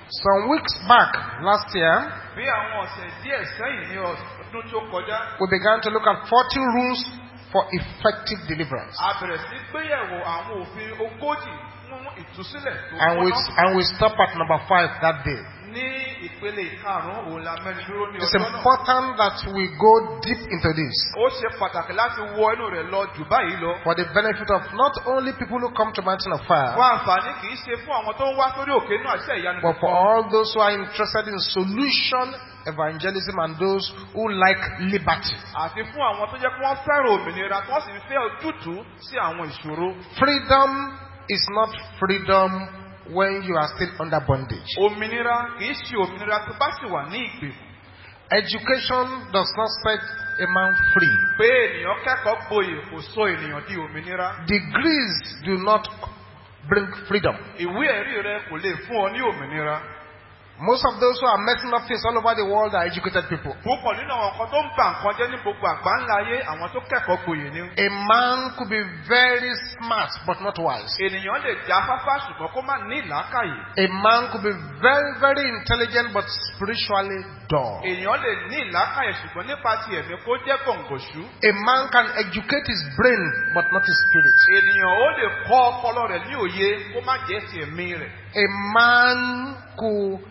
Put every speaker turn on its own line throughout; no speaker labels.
Some weeks back, last year,
bí àwọn ọ̀sẹ̀ díẹ̀ sẹ́yìn ní ọdún tí ó kọjá,
we began to look at 40 rules for effective deliverance.
a bẹ̀rẹ̀ sí gbéyẹ̀wò àwọn òfin 40 fún ìtúsílẹ̀ tó
And we stop at number 5 that day.
ní ìpele ìkarùn-ún òun la mẹ́rin dúró ní
It's
ọjọ́ náà.
important that we go deep into this
Ó ṣe pàtàkì láti wọ inú rẹ̀ lọ jù báyìí lọ.
for the benefit of not only people who come to Mountain of Fire,
Fún àǹfààní kì í ṣe fún àwọn tó ń wá sórí òkè náà ṣe ìyanu
but for all those who are interested in solution evangelism and those who like liberty.
àti fún àwọn tó jẹ́ pé wọ́n fẹ́ràn òmìnira tí wọ́n sì ń fẹ́ ojútùú sí àwọn ìṣòro.
Freedom is not freedom when you are still under bondage.
Òmìnira kì í ṣe òmìnira tó bá sì wà ní ìgbèkùn.
Education does not set a man free.
Pé ènìyàn kẹ́kọ̀ọ́ gboyè kò sọ ènìyàn di òmìnira.
Degrees do not bring freedom.
Ìwé ẹ̀rí rẹ kò lè fún ọ ní òmìnira.
Most of those who are messing up things all over the world are educated people.
Púpọ̀ nínú àwọn kan tó ń bà nǹkan jẹ́ ní gbogbo àgbáńlá ayé àwọn tó kẹ́kọ̀ọ́ gboyè ni.
A man could be very smart but not wise.
Ènìyàn lè já fáfá ṣùgbọ́n kó má ní ìlàkàyè.
A man could be very, very intelligent but spiritually dull.
Ènìyàn lè ní ìlàkàyè ṣùgbọ́n nípa ti ẹ̀mí kó jẹ́ gọ̀ǹgọ̀ṣú.
A man can educate his brain but not his spirit.
Ènìyàn ó lè kọ́ ọpọlọ rẹ̀ ní òye kó má jẹ́ ti ẹ̀mí rẹ̀.
A man could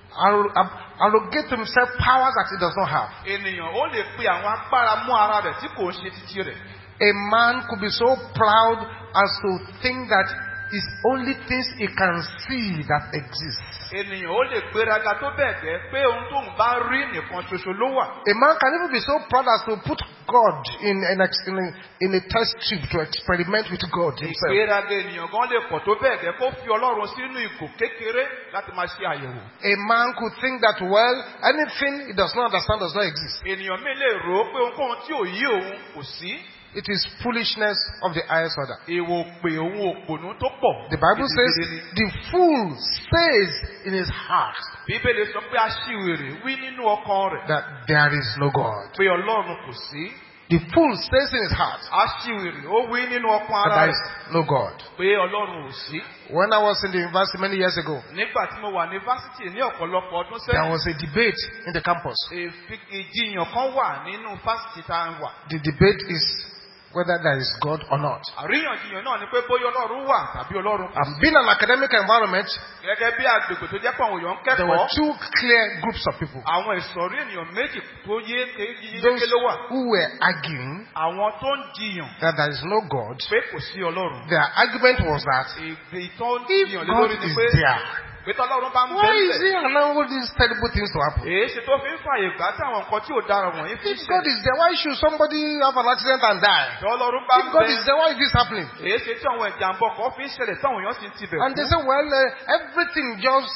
arrogate himself powers that he does not have.
Ènìyàn ó lè pe àwọn agbára mú ara rẹ̀ tí kò ń ṣe títí rẹ̀.
A man could be so proud as to think that it's only things he can see that exist.
Ènìyàn ó lè gbéraga tó bẹ́ẹ̀ gẹ́ pé ohun tóun bá rí nìkan ṣoṣo ló wà.
A man can even be so proud as to put God in a test tube to experiment with God himself.
Ìgbéraga ènìyàn gan lè pọ̀ tó bẹ́ẹ̀ gẹ́ kó fi Ọlọ́run sínú ìgò kékeré láti máa ṣe àyẹ̀wò.
A man could think that, well, anything he does not understand does not exist.
Ènìyàn mi lè rò ó pé ohunkóhun tí ò yé òun kò sí.
It is foolishness of the highest order.
Èèwọ̀ pé òun òpònú tó pọ̀.
The Bible says the fool says in his heart
Bíbélì sọ pé aṣiwèrè wí nínú ọkàn rẹ̀
that there is no God.
pé Ọlọ́run kò sí.
The fool says in his heart
Aṣiwèrè ó wí nínú ọkàn
that
ara
there
rẹ̀
is no God.
pé Ọlọ́run ò sí.
When I was in the university many years ago,
Nígbà tí mo wà ní fásitì ní ọ̀pọ̀lọpọ̀ ọdún
there
sẹ́yìn,
was a debate in the campus.
ìjiyàn kan wà nínú fásitì tá a wà.
The debate is whether there is God or not.
Àríyànjiyàn náà ni pé bóyá Ọlọ́run wà tàbí Ọlọ́run kò sí.
And being an academic environment,
Gẹ́gẹ́ bí agbègbè tó jẹ́ pé àwọn èèyàn ń
there were
kẹ́kọ̀ọ́,
two clear groups of people.
àwọn ìsọ̀rí ènìyàn méjì tó yé
Those
kékeré ló wà.
who were arguing
Àwọn tó ń jiyàn
that there is no God,
pé kò sí Ọlọ́run.
their argument was that
Èdè tó ń
if
jiyàn lé
God
lórí ni
is
pé
there,
pé tọ́lọ́run bá ń
why is
bẹ́ẹ̀
he allowing all these terrible things to happen?
èé ṣe tó fi ń fààyè gbà tí àwọn nǹkan tí ò dára wọ̀nyí fi ń
If God
ṣẹlẹ̀.
is there, why should somebody have an accident and die?
Tọ́lọ́run bá ń
If God is
bẹ́ẹ̀
there, why is this happening?
èé ṣe tí àwọn ìjàmbá ọkọ̀ fi ń ṣẹlẹ̀ táwọn èèyàn sì ń tibẹ̀
And they
kú.
say, well, everything just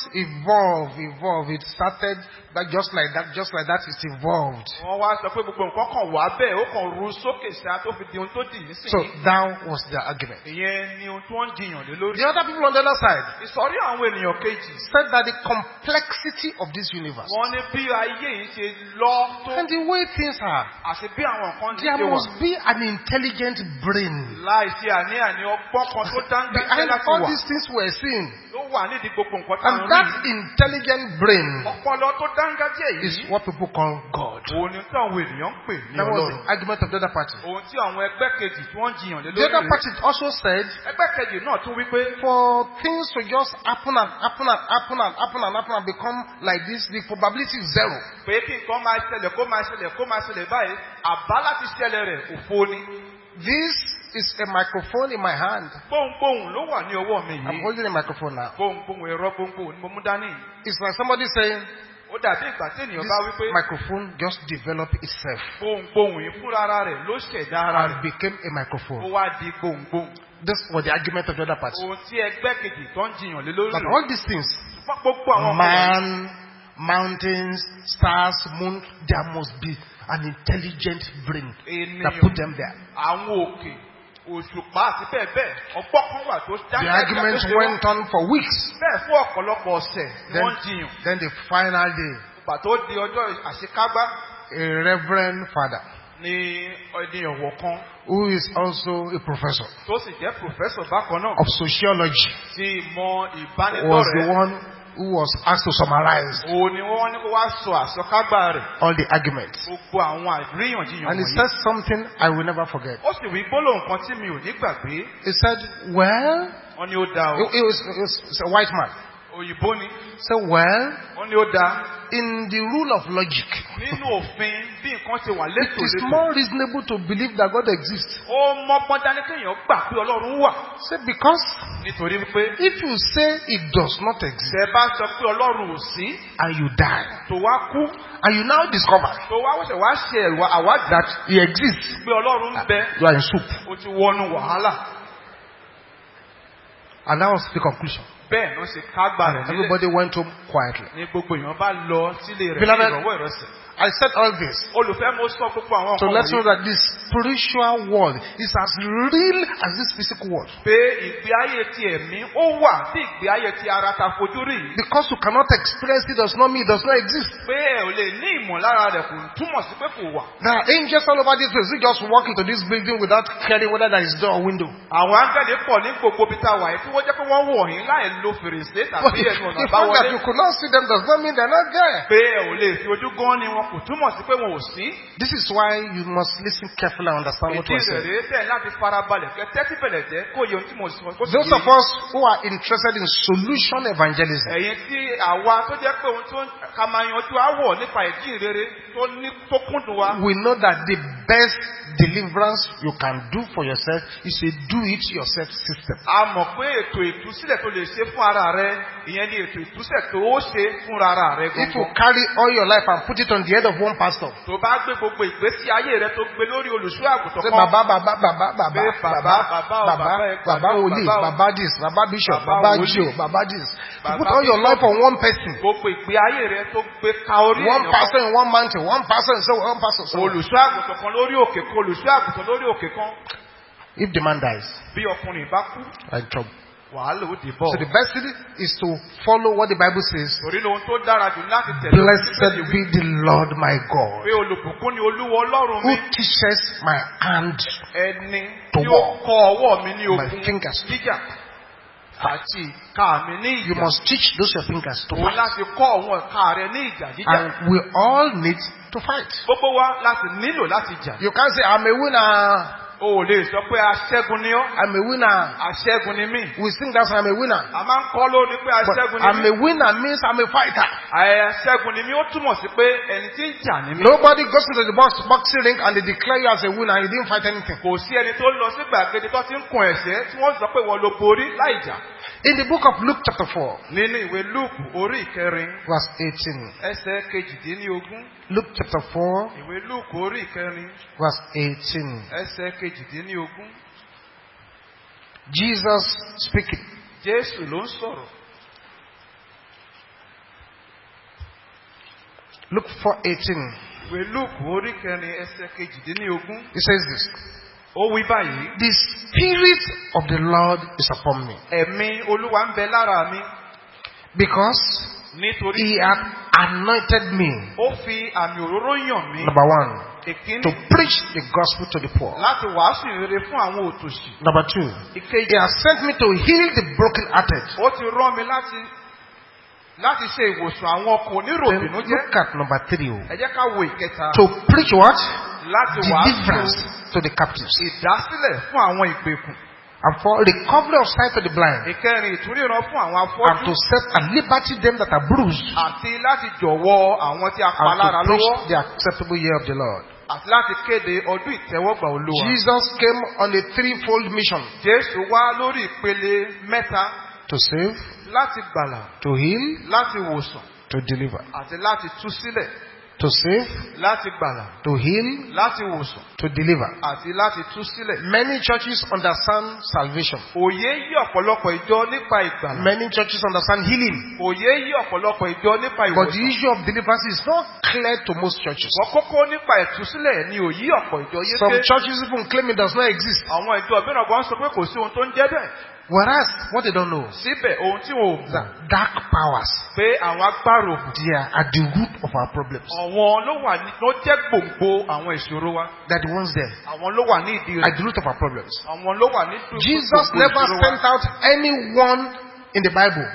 evolved. It started just like that, it's evolved.
Wọ́n wá sọ pé gbogbo nǹkan kan wà bẹ́ẹ̀ ó kàn ru sókè ṣá tó fi di ohun tó dì í
So
nísìnyí.
that was their argument.
Ìyẹn ni ohun tí wọ́n ń jiyàn lé lórí.
The other people on the other side
Ìsọ̀rí àwọn ènìyàn kejì.
said that the complexity of this universe
Wọ́n ní bí ayé yìí ṣe lọ tó
and the way things are,
àti bí àwọn nǹkan ti
there
ṣe wà.
must be an intelligent brain
Láìsí àní-àní ọgbọ́n kan tó dáńgájá
behind
láti
all
wà.
these things we're seeing.
Ló wà nídìí gbogbo nǹkan tá à
And
ń
that
rí.
intelligent brain
Ọpọlọ tó dáńgájá
is
yìí.
what people call God.
Òun ni tí àwọn ènìyàn ń pè ní
That was
Ọlọ́run.
the argument of the other party.
Ohun tí àwọn ẹgbẹ́ kejì tí wọ́n ń jiyàn lé
The other
lórí rẹ̀.
party also said
Ẹgbẹ́ kejì náà tún wí pé
for things to just happen and become like this, the probability is zero.
pé kí nǹkan máa ṣẹlẹ̀ kó máa ṣẹlẹ̀ báyìí, àbá láti ṣẹlẹ̀ rẹ̀ òfo ni.
This is a microphone in my hand.
Gbohùngbohùn ló wà ní ọwọ́ mi
I'm
yìí.
holding a microphone now.
Gbohùngbohùn ẹ̀rọ gbohùngbohùn ni mo mú dání.
It's like somebody saying,
Ó dàbí ìgbà tí ènìyàn
this
bá wí pé
microphone just developed itself
gbohùngbohùn yìí fúnra ara rẹ̀ ló ṣẹ̀dá ara
and
rẹ̀.
became a
Ó
microphone.
wá di gbohùngbohùn.
This was the argument of the other party.
Ohun tí ẹgbẹ́ kejì tó ń jiyàn lé lórí
But
rẹ̀.
all these things,
Ṣùgbọ́n gbogbo àwọn ọmọ rẹ̀.
man, mountains, stars, moon, there must be an intelligent brain that put them there.
Àwọn òkè, òṣùpá àti bẹ́ẹ̀ bẹ́ẹ̀, ọgbọ́n kan wà tó
The argument went on for weeks.
Bẹ́ẹ̀ fún ọ̀pọ̀lọpọ̀ ọ̀sẹ̀ ni wọ́n jiyàn.
Then the final day,
Pàtó di ọjọ́ àṣekágbá
a reverend father
ní ènìyàn wọ̀ kan
who is also a professor
tó sì jẹ́ pòfẹ́sọ̀ bákan náà
of sociology
tí ìmọ̀
was the
ìbánidọ́rẹ̀ẹ́
one who was asked to summarize
Òun ni wọ́n ní kó wá sọ àsọkágbá rẹ̀.
all the arguments.
Gbogbo àwọn àríyànjiyàn
And he
wọ̀nyí.
said something I will never forget.
Ó sì wí gbólóhùn kan tí mi ò ní gbàgbé.
He said, well,
Wọ́n ní ó dáa o.
he was a white man.
Òyìnbó ni.
He said, well,
Wọ́n ní ó dáa.
in the rule of logic,
Nínú òfin bí nǹkan ti wà
it is
létòlétò.
more reasonable to believe that God exists.
Ó mọ́gbọ́n dání kéèyàn gbà pé Ọlọ́run wà.
Say, because
Nítorí wípé
if you say it does not exist
tẹ́ bá sọ pé Ọlọ́run ò sí,
and you die,
tó wá kú,
and you now discover
tó wá wọ́sẹ̀ wá ṣe àwádìí
that he exists,
pé Ọlọ́run ń bẹ,
you are in soup.
ó ti wọnú wàhálà.
And that was the conclusion.
Bẹ́ẹ̀ ló ṣe kágbá rẹ̀ nílẹ̀.
Everybody went home quietly.
Ní gbogbo èèyàn bá lọ sílé rẹ̀ ní
Beloved,
ìrọ̀wọ́ ìrọsẹ̀.
I said all this
Olùfẹ́ mo sọ gbogbo àwọn
to
nǹkan
let you know
wọ̀nyí.
that this spiritual world is as real as this physical world.
Pé ìgbé ayé ti ẹ̀mí ó wà bí ìgbé ayé ti ara ta fojú rí.
Because you cannot experience it does not mean it does not exist.
Pé ẹ ò lè ní ìmọ̀lára rẹ̀ kò túmọ̀ sí pé kò wà.
There are angels all over this place. You just walk into this building without caring whether there is door or window.
Àwọn áńgẹ́lì pọ̀ ní gbogbo ibi tá a wà yìí tí wọ́n jẹ́ pé wọ́n wọ̀ yín láì lo fèrèsé
But
tàbí ẹnu ọ̀nà
the fact that
àbáwọlé.
you could not see them does not mean they are not there.
Pé ẹ ò lè fi ojú gan ni wọn kò túmọ̀ sí pé wọn ò sí.
This is why you must listen carefully and understand what
Ìdí
we are
rẹ̀
saying.
rèé tẹ̀ láti farabalẹ̀ kẹ́ tẹ́tí bẹ̀lẹ̀ jẹ́ kó yẹ ohun tí mo sọ. Kó sì
Those
yé
of
yín.
us who are interested in solution evangelism,
Ẹ̀yin tí àwa tó jẹ́ pé ohun tó ká máa yanjú àwọ̀ nípa ìdí ìrere tó kúndùn wa.
we know that the best deliverance you can do for yourself is a do-it-yourself system.
A mọ̀ pé ètò ìtúsílẹ̀ tó lè ṣe fún ara rẹ, ìyẹn ni ètò ìtúsílẹ̀ tó ó ṣe fún ara rẹ
If you
gbogbo.
carry all your life and put it on the head of one pastor,
Tó bá gbé gbogbo ìgbésí ayé rẹ tó gbé lórí olùṣọ́ àgùntàn
say
kan.
Baba, Oli, Baba this, Baba Bishop, Baba Joe, Baba this. You put all your life on one person.
Gbogbo ìgbé ayé rẹ tó gbé ka orí
One
èèyàn
pastor
kan.
in one mountain, one pastor in so, one pastor so.
Olùṣọ́ àgùntàn kan lórí òkè kan, olùṣọ́ àgùntàn lórí òkè kan.
If the man dies,
Bí ọkùnrin bá kú,
you are in trouble.
wàhálà ó dé
So
bọ̀.
the best thing is to follow what the Bible says.
Torí lóhun tó dára jù láti tẹ̀lé.
Blessed be the Lord my God,
Pé olùbùkún ni Olúwa Ọlọ́run
who
mi.
teaches my hand
Ẹni
To
tí ó
walk.
kọ ọwọ́ mi ní
My
ogun
fingers.
jíjà àti ìka mi ní
You
ìjà.
must teach those your fingers to
Òun
fight.
láti kọ́ àwọn ìka rẹ ní ìjà jíjà.
And we all need to fight.
Gbogbo wa láti nílò láti jà.
You can't say, I'm a winner.
O ò lè sọ pé aṣẹ́gun ni ọ́.
I'm a winner.
Aṣẹ́gun ni mí.
We sing that I'm a winner.
A máa ń kọ́ lórí pé
But
aṣẹ́gun
I'm
ni
a
mí.
winner means I'm a fighter.
Aṣẹ́gun ni mí ó túmọ̀ sí pé ẹni tí ń jà ni mí.
Nobody goes into the boxing ring and they declare you as a winner and you didn't fight anything.
Kò sí ẹni tó lọ sí gbàgede tó ti ń kun ẹ̀ṣẹ́ tí wọ́n sọ pé wọ́n lo borí láì jà.
In the book of Luke chapter 4,
Nínú ìwé Lúùkù orí ìkẹrin
verse 18.
ẹsẹ̀ kejìdínlógún.
Luke chapter 4,
Ìwé Lúùkù orí ìkẹrin
verse 18.
ẹsẹ̀ kejìdínlógún.
Jesus speaking.
Jésù ló ń sọ̀rọ̀.
Luke 4:18.
Ìwé Lúùkù orí ìkẹrin ẹsẹ̀ kejìdínlógún.
He says this.
Ó wí báyìí.
The Spirit of the Lord is upon me,
Ẹ̀mí Olúwa ń bẹ lára mi
because
nítorí
He hath anointed me.
ó fi àmì òróró yàn mí.
Number one, to
Ìkíní
preach the gospel to the poor.
láti wàásù ìrere fún àwọn òtòṣì.
Number two,
Ìkejì
He has sent me to heal the brokenhearted.
ó ti rán mi láti ṣe ìwòsàn àwọn ọkàn
Then
oníròbìnújẹ́.
look at number three.
Ẹ jẹ́ ká wo ìkẹta.
To preach what?
Láti
Deliverance
wàásù
to the captives.
ìdásílẹ̀ fún àwọn ìgbèkùn.
And for recovery of sight to the blind.
Ìkẹrin ìtúríran fún àwọn
And to
afọ́jú.
set at liberty them that are bruised.
Àti láti jọ̀wọ́ àwọn tí a pa
And
lára
to preach
lọ́wọ́.
the acceptable year of the Lord.
Àti láti kéde ọdún ìtẹ́wọ́gbà Olúwa.
Jesus came on a threefold mission.
Jésù wá lórí ìpele mẹ́ta
To save,
láti gbàlà,
to heal,
láti wòsàn,
to deliver.
àti láti tú sílẹ̀.
To save,
Láti gbàlà,
to heal,
láti wòsàn,
to deliver.
àti láti tú sílẹ̀.
Many churches understand salvation.
Òye yí ọ̀pọ̀lọpọ̀ ìjọ nípa ìgbàlà.
Many churches understand healing.
Òye yí ọ̀pọ̀lọpọ̀ ìjọ nípa
But the
ìwòsàn.
issue of deliverance is not clear to most churches.
Wọ́n kókó nípa ìtúsílẹ̀ ni òyí ọ̀pọ̀ ìjọ
Some
yéké.
churches even claim it does not exist.
Àwọn ìjọ mìíràn gan sọ pé kò sí ohun tó ń jẹ́ bẹ́ẹ̀.
Whereas, what they don't know is
Síbẹ̀ ohun tí wọn ò mọ̀
that dark powers,
pé àwọn agbára òkùnkùn.
they are at the root of our problems.
Àwọn ló jẹ́ gbòǹgbò àwọn ìṣòro wa.
They are the ones there,
Àwọn ló wà ní ìdí
at
rẹ̀.
the root of our problems.
Àwọn ló wà ní
Jesus never sent out anyone in the Bible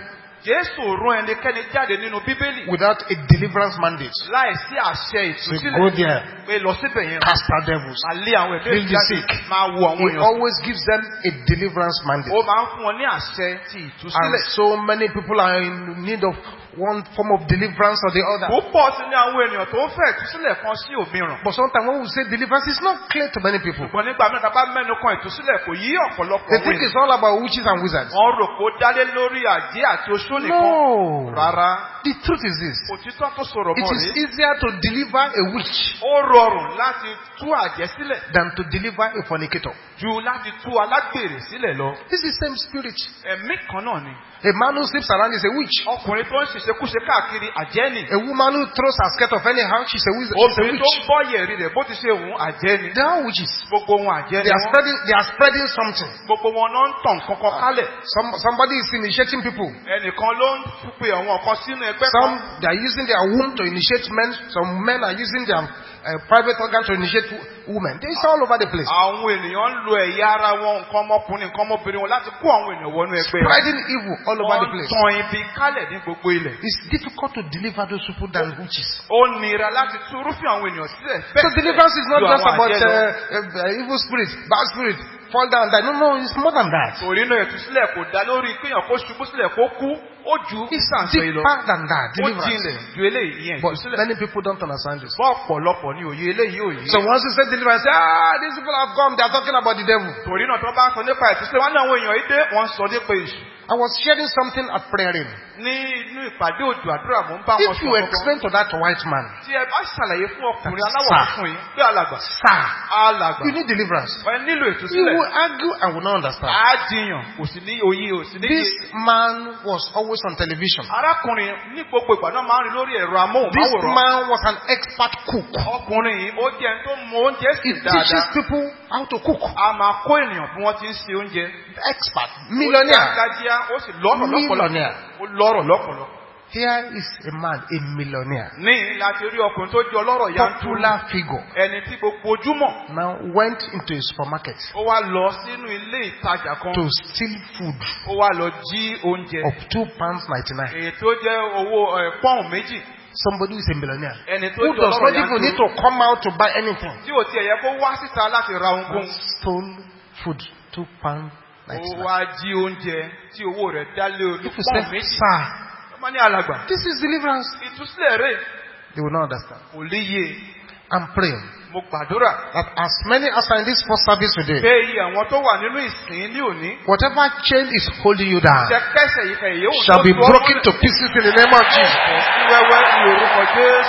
Jésù rán ẹnikẹ́ni jáde nínú Bíbélì.
without a deliverance mandate.
Láìsí àṣẹ
So go
ìtúsílẹ̀.
there,
Pé lọ síbẹ̀ yẹn.
cast out devils,
Máa lé àwọn ẹ̀mí
heal the
jáde.
sick.
Máa wo àwọn
He
èèyàn.
always gives them a deliverance mandate.
Ó máa ń fún wọn ní àṣẹ ti
And
ìtúsílẹ̀.
so many people are in need of one form of deliverance or the other.
Púpọ̀ sí ní àwọn ènìyàn tó ń fẹ́ ìtúsílẹ̀ kan sí òmíràn.
But sometimes when we say deliverance, it's not clear to many people.
Ṣùgbọ́n nígbà mẹ́ta bá mẹ́nu kan ìtúsílẹ̀ kò yí ọ̀pọ̀lọpọ̀
They
àwọn
think
ènìyàn.
it's all about witches and wizards.
Wọ́n rò pé ó dálé lórí àjẹ́ àti oṣó nìkan.
No.
Rárá.
The truth is this.
Òtítọ́ tó sọ̀rọ̀
It
mọ́
is
rí.
easier to deliver a witch
Ó rọrùn láti tú àjẹ́ sílẹ̀
than to deliver a fornicator.
ju láti tú alágbèrè sílẹ̀ lọ.
It's the same spirit.
Ẹ̀mí kan náà ni.
A man who sleeps around is a witch.
Ọkùnrin tó ń ṣiṣẹ́kúṣe káàkiri àjẹ́ ni.
A woman who throws her skirt off anyhow, she's a wizard. She's a
Obìnrin tó ń
witch.
bọ́ yẹ̀rì rẹ̀ bó ti ṣe òun àjẹ́ ni.
They are witches.
Gbogbo wọn àjẹ́ ni
They are
wọ́n.
spreading something.
Gbogbo wọn náà ń tàn kankan kálẹ̀.
Somebody is initiating people.
Ẹnìkan ló ń pe àwọn kan sínú ẹgbẹ́
Some
kan.
they are using their womb to initiate men. Some men are using their private organ to initiate women. It's all over the place.
Àwọn ènìyàn ń lo ẹ̀yà ara wọn, nǹkan ọmọkùnrin, nǹkan ọmọbìnrin wọn láti kó àwọn ènìyàn wọnú ẹgbẹ́ wọn.
Spreading evil all over the
Wọ́n
place.
tan ibi kálẹ̀ ní gbogbo ilẹ̀.
It's difficult to deliver those people than witches.
Ó nira láti tú irúfẹ́ àwọn ènìyàn sílẹ̀.
So deliverance is not
ju
just
àwọn
about
àjẹ́ lọ.
evil spirit, bad spirit, fall down, die. No, it's more than that.
Torí náà ìtúsílẹ̀ kò dá lórí kéèyàn kó ṣubú sílẹ̀ kó kú. Ó ju
It's
ìsànsọ yìí lọ.
deeper than that.
Ó
Deliverance.
jinlẹ̀ ju eléyìí ìyẹn
But
ìtúsílẹ̀.
many people don't understand this.
Bọ́ ọ̀pọ̀lọpọ̀ ni òye eléyìí òye.
So once you say deliverance, say, these people have come, they are talking about the devil.
Torí náà tó bá sọ nípa ìtúsílẹ̀ wọn ní àwọn èèyàn yìí dé wọ́n sọ nípa èṣù.
I was sharing something at praying.
Ní inú ìpàdé òjò àdúrà mò ń bá wọn
If you
sọ
explain to that white man,
tí ẹ bá ṣàlàyé fún ọkùnrin aláwọ̀
Sir.
funfun yìí pé alàgbà.
sir,
Alàgbà.
you need deliverance.
Ẹ nílò
He
ìtúsílẹ̀.
will argue and will not understand.
Á jiyàn kò sì ní òye ò sì ní
This
yé.
man was always on television.
Arákùnrin ní gbogbo ìgbà náà máa ń rí lórí ẹ̀rọ
This
amóhùnmáwòrán.
man was an expert cook.
Ọkùnrin yìí ó jẹ́ ẹni tó mọ oúnjẹ
He
sè
teaches
dáadáa.
people how to cook.
A máa kó ènìyàn bí wọ́n ti ń se oúnjẹ.
Expert,
Ó
millionaire.
dágájíá, ó sì lọ́rọ̀ lọ́pọ̀lọpọ̀.
Millionaire.
Ó lọ́rọ̀ lọ́pọ̀lọpọ̀.
Here is a man, a millionaire,
Ní láti rí ọkùnrin tó jẹ́ ọlọ́rọ̀ yanturu.
popular figure.
Ẹni tí gbogbo ojúmọ̀.
Now went into a supermarket
Ó wá lọ sínú ilé ìtajà kan.
to steal food
Ó wá lọ jí oúnjẹ.
of £2.99.
Èyí tó jẹ́ owó pọ́ùn méjì.
Somebody who is a millionaire,
Ẹni tó
who
jẹ́
does
ọlọ́rọ̀
not even need
yanturu.
to come out to buy anything,
Tí ò tiẹ̀ yẹ kó wá síta láti ra ohunkóhun.
stole food
Ó
£2.99.
wá jí oúnjẹ tí owó rẹ̀ dá lé orí
If you
pọ́ùn
say,
méjì.
sir,
Ó máa ní alàgbà.
this is deliverance,
Ìtúsílẹ̀ rẹ̀
they will not understand.
kò léye.
I'm praying
Mo gbàdúrà
that as many as are in this first service today,
pé iye àwọn tó wà nínú ìsìn ní òní.
whatever chain is holding you down
Jẹ́kẹ́sẹ̀ yìí kẹ̀yẹ́ òun
shall be broken to pieces in the name of Jesus.
sí wẹ́wẹ́ ní orúkọ Jésù.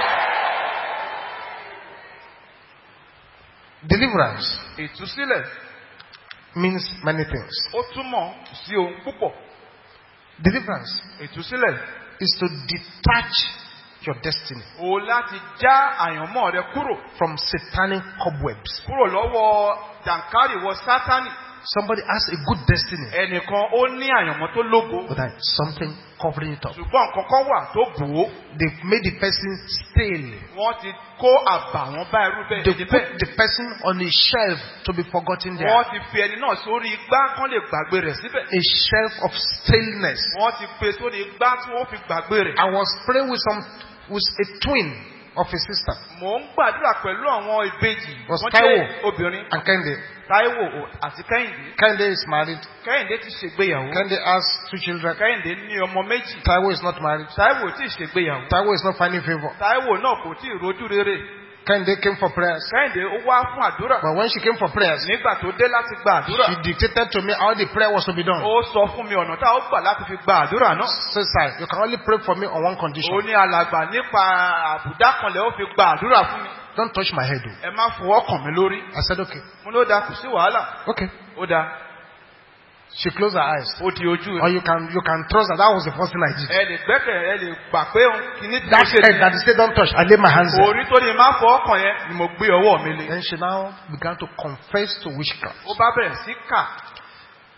Deliverance
Ìtúsílẹ̀
means many things.
ó túmọ̀ sí ohun púpọ̀.
Deliverance
Ìtúsílẹ̀
is to detach your destiny
o láti já àyànmọ́ rẹ kúrò
from satanic cobwebs.
kúrò lọ́wọ́ jàǹkárìwọ̀ Sátánì.
Somebody has a good destiny,
Ẹnìkan ó ní àyànmọ́ tó lógo.
but there is something covering it up.
Ṣùgbọ́n nǹkan kan wà tó bò ó.
They've made the person stale.
Wọ́n ti kó àbàwọ́n bá irú bẹ́ẹ̀
They
ẹni
put
bẹ́ẹ̀.
the person on a shelf to be forgotten there.
Wọ́n ti fi ẹni náà sórí igbá kán lè gbàgbé rẹ̀ síbẹ̀.
A shelf of staleness.
Wọ́n ti pe sórí igbá tí wọ́n fi gbàgbé rẹ̀.
I was praying with a twin of a sister
Mò ń gbàdúrà pẹ̀lú àwọn ìbejì.
Was
Wọ́n
Táíwò
jẹ́ obìnrin.
and Kende.
Táíwò àti Kẹ́hìndé.
Kende is married.
Kẹ́hìndé ti ṣègbéyàwó.
Kende has 2 children.
Kẹ́hìndé ní ọmọ méjì.
Taiwo is not married.
Táíwò tí ṣègbéyàwó.
Taiwo is not finding favor.
Táíwò náà kò tí ì rojú rere.
Kende came for prayers.
Kẹ́hìndé ó wá fún àdúrà.
But when she came for prayers,
Nígbà tó dé láti gba àdúrà.
she dictated to me how the prayer was to be done.
Ó sọ fún mi ọ̀nà tá ó gbà láti fi gba àdúrà náà.
So, sir, you can only pray for me on one
Ó
condition.
ní alàgbà nípa àbùdá kan lẹ̀ ó fi gba àdúrà fún mi.
Don't touch my head.
Ẹ má fọwọ́ kàn mí lórí.
I said, okay.
Mo ló dáa kò sí wàhálà.
Okay.
Ó dáa.
She closed her eyes.
Ó di ojú
Or
rẹ̀.
you can trust that that was the first thing I did.
Ẹ lè gbẹ́kẹ̀ ẹ lè gbà pé kìíní tí mo
That
ṣe
head that
ni.
they say don't touch, I lay my hands there.
Orí tó ní má fọwọ́ kàn yẹn ni mo gbé ọwọ́ mi lé.
Then she now began to confess to witchcraft.
Ó bá bẹ̀rẹ̀ sí kà.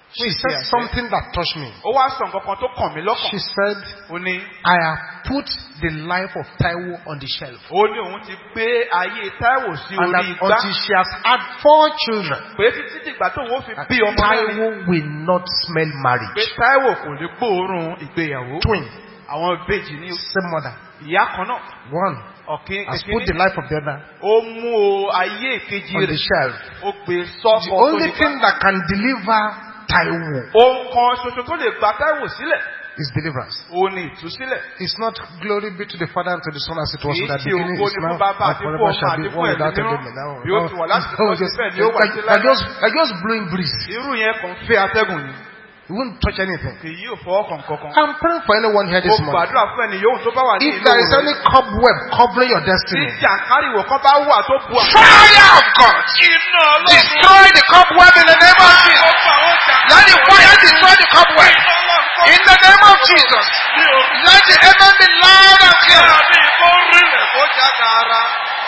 She said something that touched me.
Ó wá sọ nǹkan kan tó kàn mí lọ́kàn.
She said,
Ó ní.
I have put the life of Taiwo on the shelf.
Ó ní òun ti gbé ayé Táíwò sí
And that
orí igbá.
until she has had 4 children,
Pé títí dìgbà tó wọ́n fi bí ọmọ mẹ́rin.
Taiwo will not smell
Pé
marriage.
Táíwò kò lè gbóòórùn ìgbéyàwó.
Twin,
Àwọn ìbejì ní
same mother.
ìyá kan náà.
One
Ọ̀kín
has put the life of the other
ó mú ayé ìkejì
on the
rẹ̀.
shelf.
Ó gbé
The
sọ́kọ̀
only thing that can deliver Taiwo
Ohun kan ṣoṣo tó lè gba Táíwò sílẹ̀.
is deliverance.
Ó ní ìtúsílẹ̀.
It's not glory be to the Father and to the Son as it was in the
Kìí ṣe
beginning,
ògo
is
ni
now,
fún bàbá
and
àti fún
forever
ọmọ
shall
àti
be
fún
one without
ẹ̀mí
ending.
mímọ́. Bí ó ti wà láti
That
kọ́
was
sí
just,
bẹ́ẹ̀ ni ó wà sí láyé.
I just blowing breeze.
Irú yẹn kàn fẹ́ atẹ́gùn ni.
It won't touch anything.
Kì yóò fọwọ́ kàn kankan.
I'm praying for anyone here
Mo
this morning.
gbàdúrà fún ẹni yòówù tó bá wà ní
If
ìlú
there is
rẹ̀.
any cobweb covering your
Tí
destiny,
jàǹkárìwò kan bá wà tó bu àwọn.
fire of God,
Iná Ọlọ́run.
destroy the cobweb in the name of Jesus.
Gbogbo àwọn jàǹkárìwò.
Let the fire destroy the cobweb in the name of Jesus. Let the amen be loud and clear.
Àbí kó rílẹ̀ kó jágara.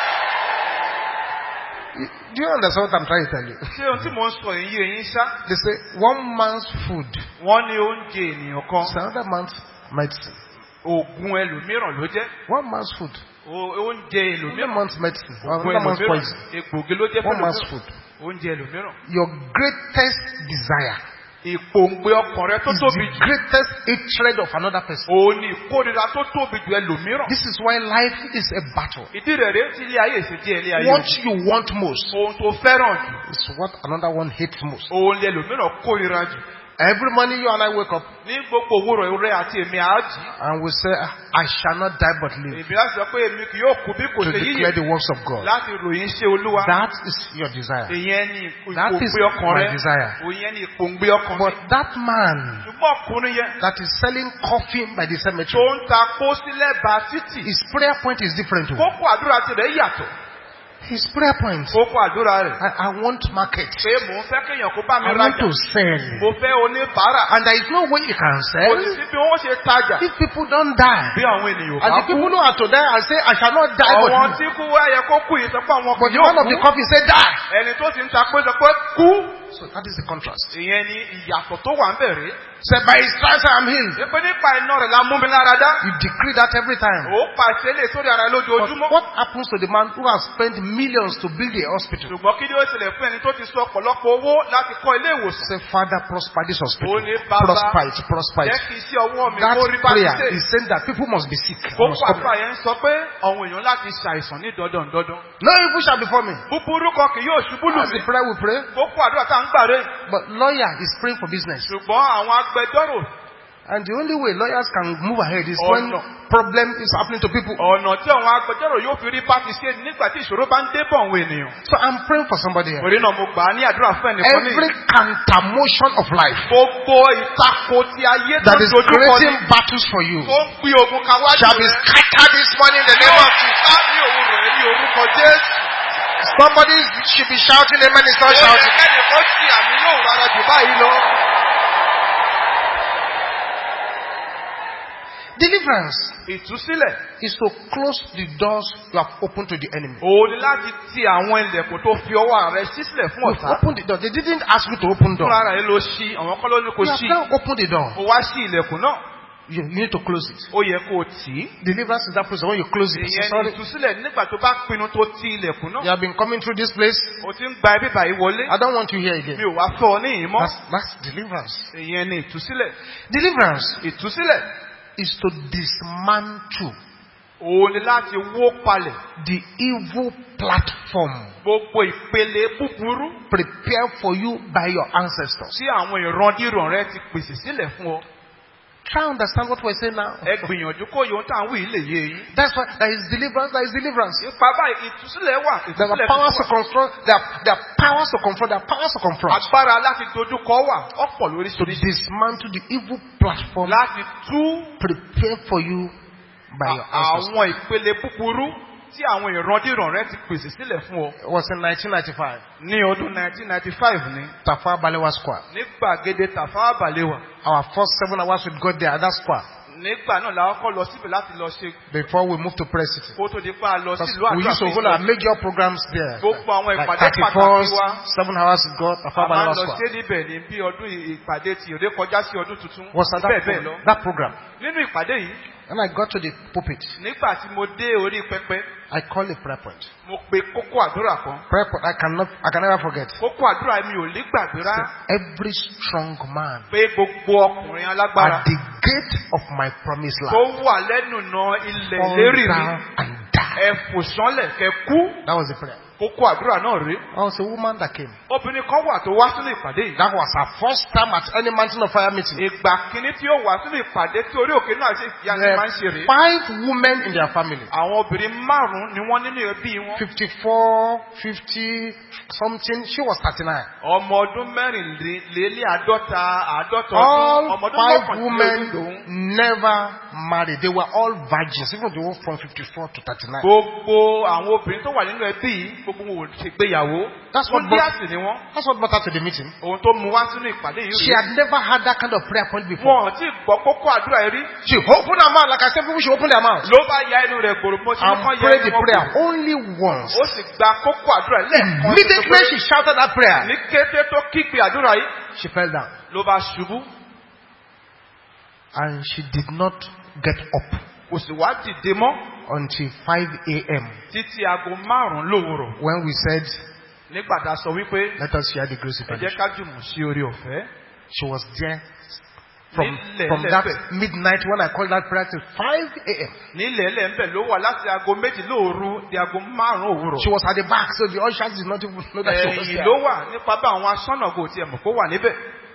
Do you understand what I'm trying to tell you?
Ṣé ohun tí mò ń sọ yìí eyín ṣá?
They say one man's food
Wọ́n ní oúnjẹ ènìyàn kan.
is another man's medicine.
Ògùn ẹlòmíràn ló jẹ́.
One man's food,
Oúnjẹ
another
ẹlòmíràn.
man's medicine,
Ògùn
another man's
ẹlòmíràn.
poison.
Egbògi ló jẹ́
One man's
fẹ́lòmíràn.
food.
Oúnjẹ ẹlòmíràn.
Your greatest desire
Ìpòǹgbẹ ọkàn rẹ tó
is
tóbi
the
jù.
greatest hatred of another person.
Òun ni ìkórira tó tóbi jù ẹlòmíràn.
This is why life is a battle.
Ìdí rẹ̀ rèé tí ilé ayé ìṣèjì ilé ayé.
What you want most
Ohun tó fẹ́ràn jù.
is what another one hates most.
Òun ni ẹlòmíràn kórira jù.
Every morning you and I wake up
Ní gbogbo òwúrọ̀ rẹ àti èmi àájì.
and we say, I shall not die but live
Èmi á sọ pé èmi kì yóò kú bí kò
to
ṣe
declare
yíyẹ.
the works of God.
Láti ròyìn ṣe Olúwa.
That is your desire.
Ìyẹn ni
That is
ìpòǹgbẹ ọkàn
my
rẹ.
desire.
Ìyẹn ni ìpòǹgbẹ ọkàn
But
rẹ.
that man
Ṣùgbọ́n ọkùnrin yẹn
that is selling coffee by the
tó
cemetery,
ń ta pósílẹ̀ bá títì.
his prayer point is different. Too.
Kókó àdúrà tirẹ̀ yàtọ̀.
His prayer point,
Kókó àdúrà rẹ̀.
I want market.
Pé mò ń fẹ́ kéèyàn kó bá mi
I want
rajà.
to sell.
Mo fẹ́ oníbàárà.
And there is no way you can
Kò sì
sell
sí bí wọ́n ṣe tajà.
if people don't die.
Bí àwọn ènìyàn
And
bá
the
kú.
people who are to die and say, I shall not die but
Àwọn
live.
tí kú wáyẹ kó kú yìí sọ pé àwọn
But
kò
the man
yóò
of the
kú.
coffee said, die.
Ẹni tó sì ń ta pé sọ pé kú.
So that is the contrast.
Ìyẹn ni ìyàtọ̀ tó wà ń bẹ̀rẹ̀.
Said, by his stripes I am healed.
Ṣé pé nípa iná rẹ̀ la mú mi lára dá?
You decree that every time.
Ó pàṣẹ lè sórí ara
But
lójoojúmọ́.
what happens to the man who has spent millions to build a hospital?
Ṣùgbọ́n kí ni ó ṣẹlẹ̀ fún ẹni tó ti sọ ọ̀pọ̀lọpọ̀ owó láti kọ́ ilé ìwòsàn?
Say, Father, prosper this hospital.
Ó ní bàbá.
Prosper it, prosper
Jẹ́
it.
kí iṣẹ́ ọwọ́ mi
That
kó rí bá ti
prayer
dé.
is saying that people must be sick.
Kókó
Must come.
àdúrà yẹn ń sọ pé àwọn èèyàn láti ṣàìsàn ní dandandandan.
No evil shall befall me.
Búburú kan kì yóò ṣubú lù
That's
mí.
the prayer we pray.
Kókó àdúrà tá à ń gbà rè.
But lawyer is praying for business.
Ṣùgbọ́n àwọn agbẹjọ́rò
And the only way lawyers can move ahead is
Oh,
when
no.
problem is happening to people.
ọ̀nà tí àwọn agbẹjọ́rò yóò fi rí bá ti ṣe nígbà tí ìṣòro bá ń dé bọ̀ àwọn ènìyàn.
So I'm praying for somebody here.
Torí náà mo gbà á ní àdúrà fún ẹnìkan ní.
Every counter motion of life
Gbogbo ìtako ti ayé tó
that
ń
is
dojú kọ
creating
ní.
battles for you
Tó ń gbé ogun kawájú
shall be
rẹ̀.
scattered this morning in the name
Yóò
of
ti
Jesus.
ká ní òwúrọ̀ rẹ̀ ní orúkọ Jésù.
Somebody should be shouting amen, it's not
Ó yẹ
shouting.
kẹ́nìkan sí àmì yóò rárá jù báyìí lọ.
Deliverance
Ìtúsílẹ̀.
is to close the doors you have opened to the enemy.
Òun ni láti ti àwọn ilẹ̀kùn tó fi ọwọ́ rẹ̀ ṣí sílẹ̀ fún
You've
ọ̀tá.
opened the door. They didn't ask you to open door.
Fúnra rẹ̀ ló ṣí, àwọn kọ́ ló ní kó
You have
ṣí.
now opened the door.
Ó wá ṣí ilẹ̀kùn náà.
You need to close it.
Ó yẹ kó o tì í.
Deliverance is that process when you close it.
Ìyẹn ni
Sorry.
ìtúsílẹ̀ nígbà tó bá pinnu tó ti ilẹ̀kùn
You
náà.
have been coming through this place.
O ti ń gba ẹbí báyìí wọlé.
I don't want you here
Mi
again.
ò wá fẹ́ ọ ní ìmọ̀.
That's deliverance.
Ìyẹn ni ìtúsílẹ̀.
Deliverance
Ìtúsílẹ̀.
is to dismantle
Òun ni láti wó palẹ̀
the evil platform
gbogbo ìpele búburú
prepared for you by your ancestors.
tí àwọn ìrandíran rẹ ti pèsè sílẹ̀ fún ọ.
Try and understand what we're saying now.
Ẹ gbìyànjú kó yòó tá à ń wí lè yé yín.
That's why there is deliverance, there is deliverance.
Ipa báyìí ìtúsílẹ̀ wà.
There are powers to confront, there are powers to confront, there are powers to confront.
Agbára láti dojúkọ wà ọ̀pọ̀
To
lóríṣiríṣi.
dismantle the evil platform
Láti tú
prepared for you by your ancestors.
àwọn ìpele búburú tí àwọn ìrandíran rẹ ti pèsè sílẹ̀ fún ọ.
It was in 1995,
Ní ọdún 1995 ni
Tafawa Balewa Square.
ní gbàgede Tafawa Balewa.
Our first 7 hours with God there at that square.
Nígbà náà la kọ́kọ́ lọ síbẹ̀ láti lọ ṣe.
Before we move to Prayer City.
Kó tó di pa lọ sí ìlú
We used to hold our major programs there.
Gbogbo àwọn
Like
ìpàdé
31st,
pàtàkì wa.
7 hours with God,
A máa ń lọ
Square.
ṣe níbẹ̀ ní bí ọdún ìpàdé tí òde kọjá sí ọdún tuntun.
Was at
Bẹ́ẹ̀ lọ.
that program.
Nínú ìpàdé yìí,
When I got to the pulpit,
nígbà tí mo dé orí pẹpẹ,
I called a prayer point.
mo pe kókó àdúrà kan.
Prayer point I can never forget.
Kókó àdúrà mi ò lè gbàgbé rárá.
Every strong man
Pé gbogbo ọkùnrin alágbára
at the gate of my promised
tó
land
wà lẹ́nu náà ilẹ̀
fall
lérí
down
mi.
and die.
Ẹ fò sánlẹ̀ kẹ kú.
That was the prayer.
Kókó àdúrà náà rí.
I was a woman that came.
Obìnrin kan wà tó wá sínú ìpàdé yìí.
That was her first time at any Mountain of Fire meeting.
Ìgbà kìíní tí ó wà sínú ìpàdé tí orí òkè náà ṣe ìyá ni
There
máa ń ṣe rèé.
are 5 women in their family.
Àwọn obìnrin 5 ni wọ́n nínú ẹbí wọn.
54, 50, something. She was 39.
Ọmọ ọdún mẹ́rìnléláàádọ́ta ọdún.
All
Ọmọ ọdún
5
mọ́kànlélógún
women
lòun.
never married. They were all virgins, even the one from 54 to 39.
Gbogbo àwọn obìnrin tó wà nínú ẹbí yìí, gbogbo wọn ò ṣègbéyàwó.
That's what
Wọ́n
brought-
díàsì ni wọ́n.
That's what brought her to the meeting.
Ohun tó mú wá sínú ìpàdé yìí
She
rèé.
had never had that kind of prayer point before.
Wọ́n ti gbọ́ kókó àdúrà yìí rí.
She opened her mouth like I said people should open their mouth.
Ló bá ya inú rẹ̀ gbòòrò mo ṣe ní
And
kán ya
prayed the
inú wọn
prayer
gbòòrò.
only once.
Ó sì gba kókó àdúrà lẹ́ẹ̀kan.
Immediately she shouted that prayer.
Ní kété tó kígbe àdúrà yìí,
She fell down.
ló bá ṣubú.
And she did not get up
Kò sì wá dìde mọ́
until 5 a.m.
títí aago 5 lówùrọ̀.
when we said,
Nígbà tá a sọ wípé
let us share the grace of
ẹ jẹ́
fellowship.
ká jùmọ̀ sí orí ọ̀fẹ́.
She was there from
Nílẹ̀
that
lẹ́bẹ̀.
midnight when I called that prayer till 5 a.m.
Nílẹ̀ ẹlẹ́ńbẹ̀ ló wà láti aago 2 lóòru di aago 5 òwúrọ̀.
She was at the back, so the ushers did not even know that she was
Ẹ̀yìn
there.
ló wà nípa bá àwọn aṣọ́nà kò tiẹ̀ mọ̀ kó wà níbẹ̀.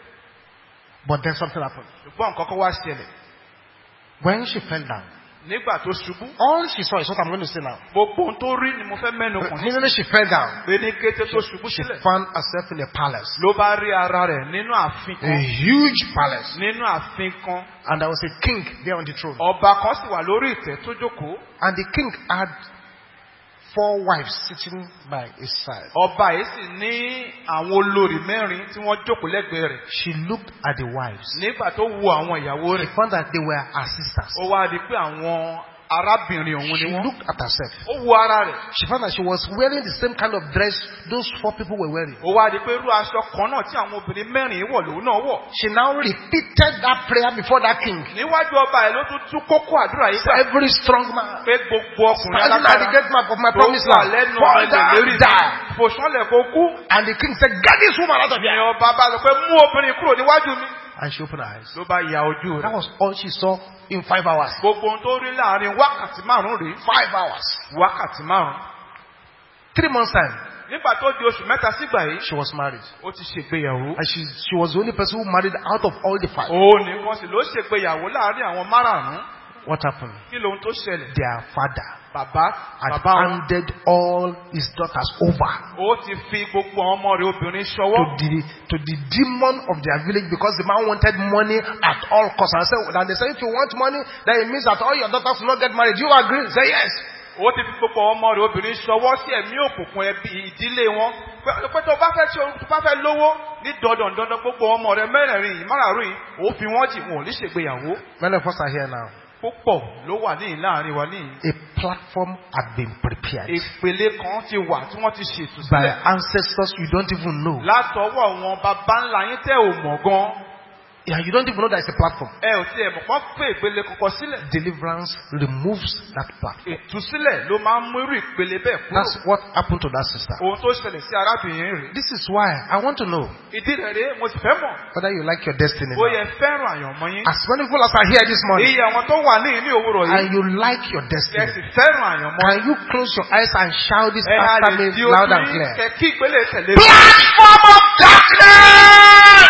But then something happened.
Ṣùgbọ́n nǹkan kan wá ṣẹlẹ̀.
When she fell down,
Nígbà tó ṣubú,
all she saw is what I'm going to say now.
gbogbo ohun tó rí ni mo fẹ́ mẹ́nu kàn.
Immediately she fell down,
Pé ní kété tó ṣubú
she
sílẹ̀,
found herself in a palace,
ló bá rí ara rẹ̀ nínú ààfin
a
kan.
huge palace,
Nínú ààfin kan,
and there was a king there on the throne.
ọba kan sì wà lórí ìtẹ́ tó jókòó.
And the king had 4 wives sitting by his side.
Ọba yìí sì ní àwọn olórí 4 tí wọ́n jókòó lẹ́gbẹ̀ẹ́ rẹ̀.
She looked at the wives.
Nígbà tó wo àwọn ìyàwó
She
rẹ̀,
found that they were her sisters.
ó wá rí pé àwọn arábìnrin òun
She
ni wọ́n.
looked at herself.
Ó wo ara rẹ̀.
She found that she was wearing the same kind of dress those 4 people were wearing.
Ó wá rí pé irú aṣọ kan náà tí àwọn obìnrin 4 wọ̀ lòun náà wọ̀.
She now repeated that prayer before that king.
Níwájú ọba ẹ̀ ló tún kókó àdúrà yìí
So
gbà.
every strong man
Pé gbogbo ọkùnrin
standing at the gate map of my
tó
promised
wà
land,
lẹ́nu
fall
ilẹ̀
down,
lérí
die.
fò sánlẹ̀ kó kú.
And the king said, get this woman out of
Ní
here.
ọba bá sọ pé mú obìnrin kúrò níwájú mi.
And she opened her eyes.
Ló bá ya ojú
That
rẹ̀.
was all she saw in 5 hours.
Gbogbo ohun tó rí láàrin wákàtí 5 rèé.
5 hours.
Wákàtí 5.
3 months time,
Nígbà tó di oṣù mẹ́ta sígbà yìí,
she was married.
ó ti ṣègbéyàwó.
And she was the only person who married out of all the 5.
Òun nìkan sì ló ṣègbéyàwó láàrin àwọn 5.
What happened?
Kí lohun tó ṣẹlẹ̀?
Their father
Bàbá
had
wọn.
handed all his daughters over
Ó ti fi gbogbo àwọn ọmọ rẹ̀ obìnrin ṣọwọ́.
to the demon of their village because the man wanted money at all costs. And they said, if you want money, then it means that all your daughters will not get married. Do you agree? Say yes.
Ó ti fi gbogbo àwọn ọmọ rẹ̀ obìnrin ṣọwọ́ sí ẹ̀mí òkùnkùn ẹbí ìdílé wọn. Pé tó bá fẹ́ lówó ní dandan gbogbo ọmọ rẹ̀ 4 yìí, ó fi wọ́n jì wọn ò ní ṣègbéyàwó.
Many of us are here now.
Púpọ̀ ló wà ní láàrin wa ní.
A platform had been prepared
Ìpele kan ti wà tí wọ́n ti ṣètò
by
sílẹ̀.
ancestors you don't even know.
Látọwọ́ wọn bàbá ńlá yín tẹ́ ò mọ̀ gan.
Yeah, you don't even know there is a platform.
Ẹ ò tiẹ̀ mọ̀ pọ́n pé ìpele kọ̀kọ̀ sílẹ̀.
Deliverance removes that platform.
Ìtúsílẹ̀ ló máa ń mú irú ìpele bẹ́ẹ̀ kúrò.
That's what happened to that sister.
Ohun tó ṣẹlẹ̀ sí arábìnrin rẹ̀.
This is why I want to know
Ìdí rẹ̀ rèé mo sì fẹ́ mọ̀.
whether you like your destiny.
Ó
now.
yẹ fẹ́ràn àyànmọ́ yín.
As many people as are here this morning,
Iye àwọn tó wà ní òwúrọ̀
and
yìí.
you like your
Ẹ
destiny,
sì fẹ́ràn àyànmọ́.
can you close your eyes and shout this
Ẹ á
after
lè
me
di
loud
ojú
and
yín
clear?
kẹ̀kí ìpele tẹ̀lé.
Platform of darkness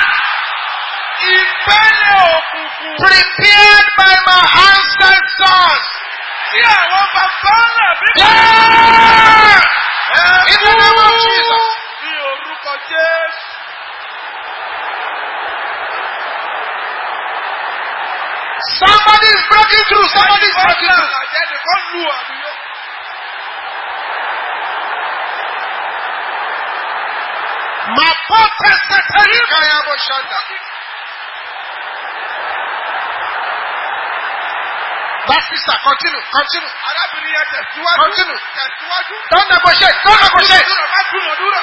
Ìpele òkùnkùn.
prepared by my ancestors.
Tí àwọn bàbá ńlá bí.
Yeah! In the name of Jesus.
Ní orúkọ Jésù.
Somebody is breaking through. Somebody is breaking through.
Ẹnìkan lu àlùyọ.
Mapote seterika ya boshanda. That sister, continue.
Arábìnrin yẹn tẹ̀síwájú.
Continue.
Tẹ̀síwájú.
Don't negotiate.
Má dúnàdúrà.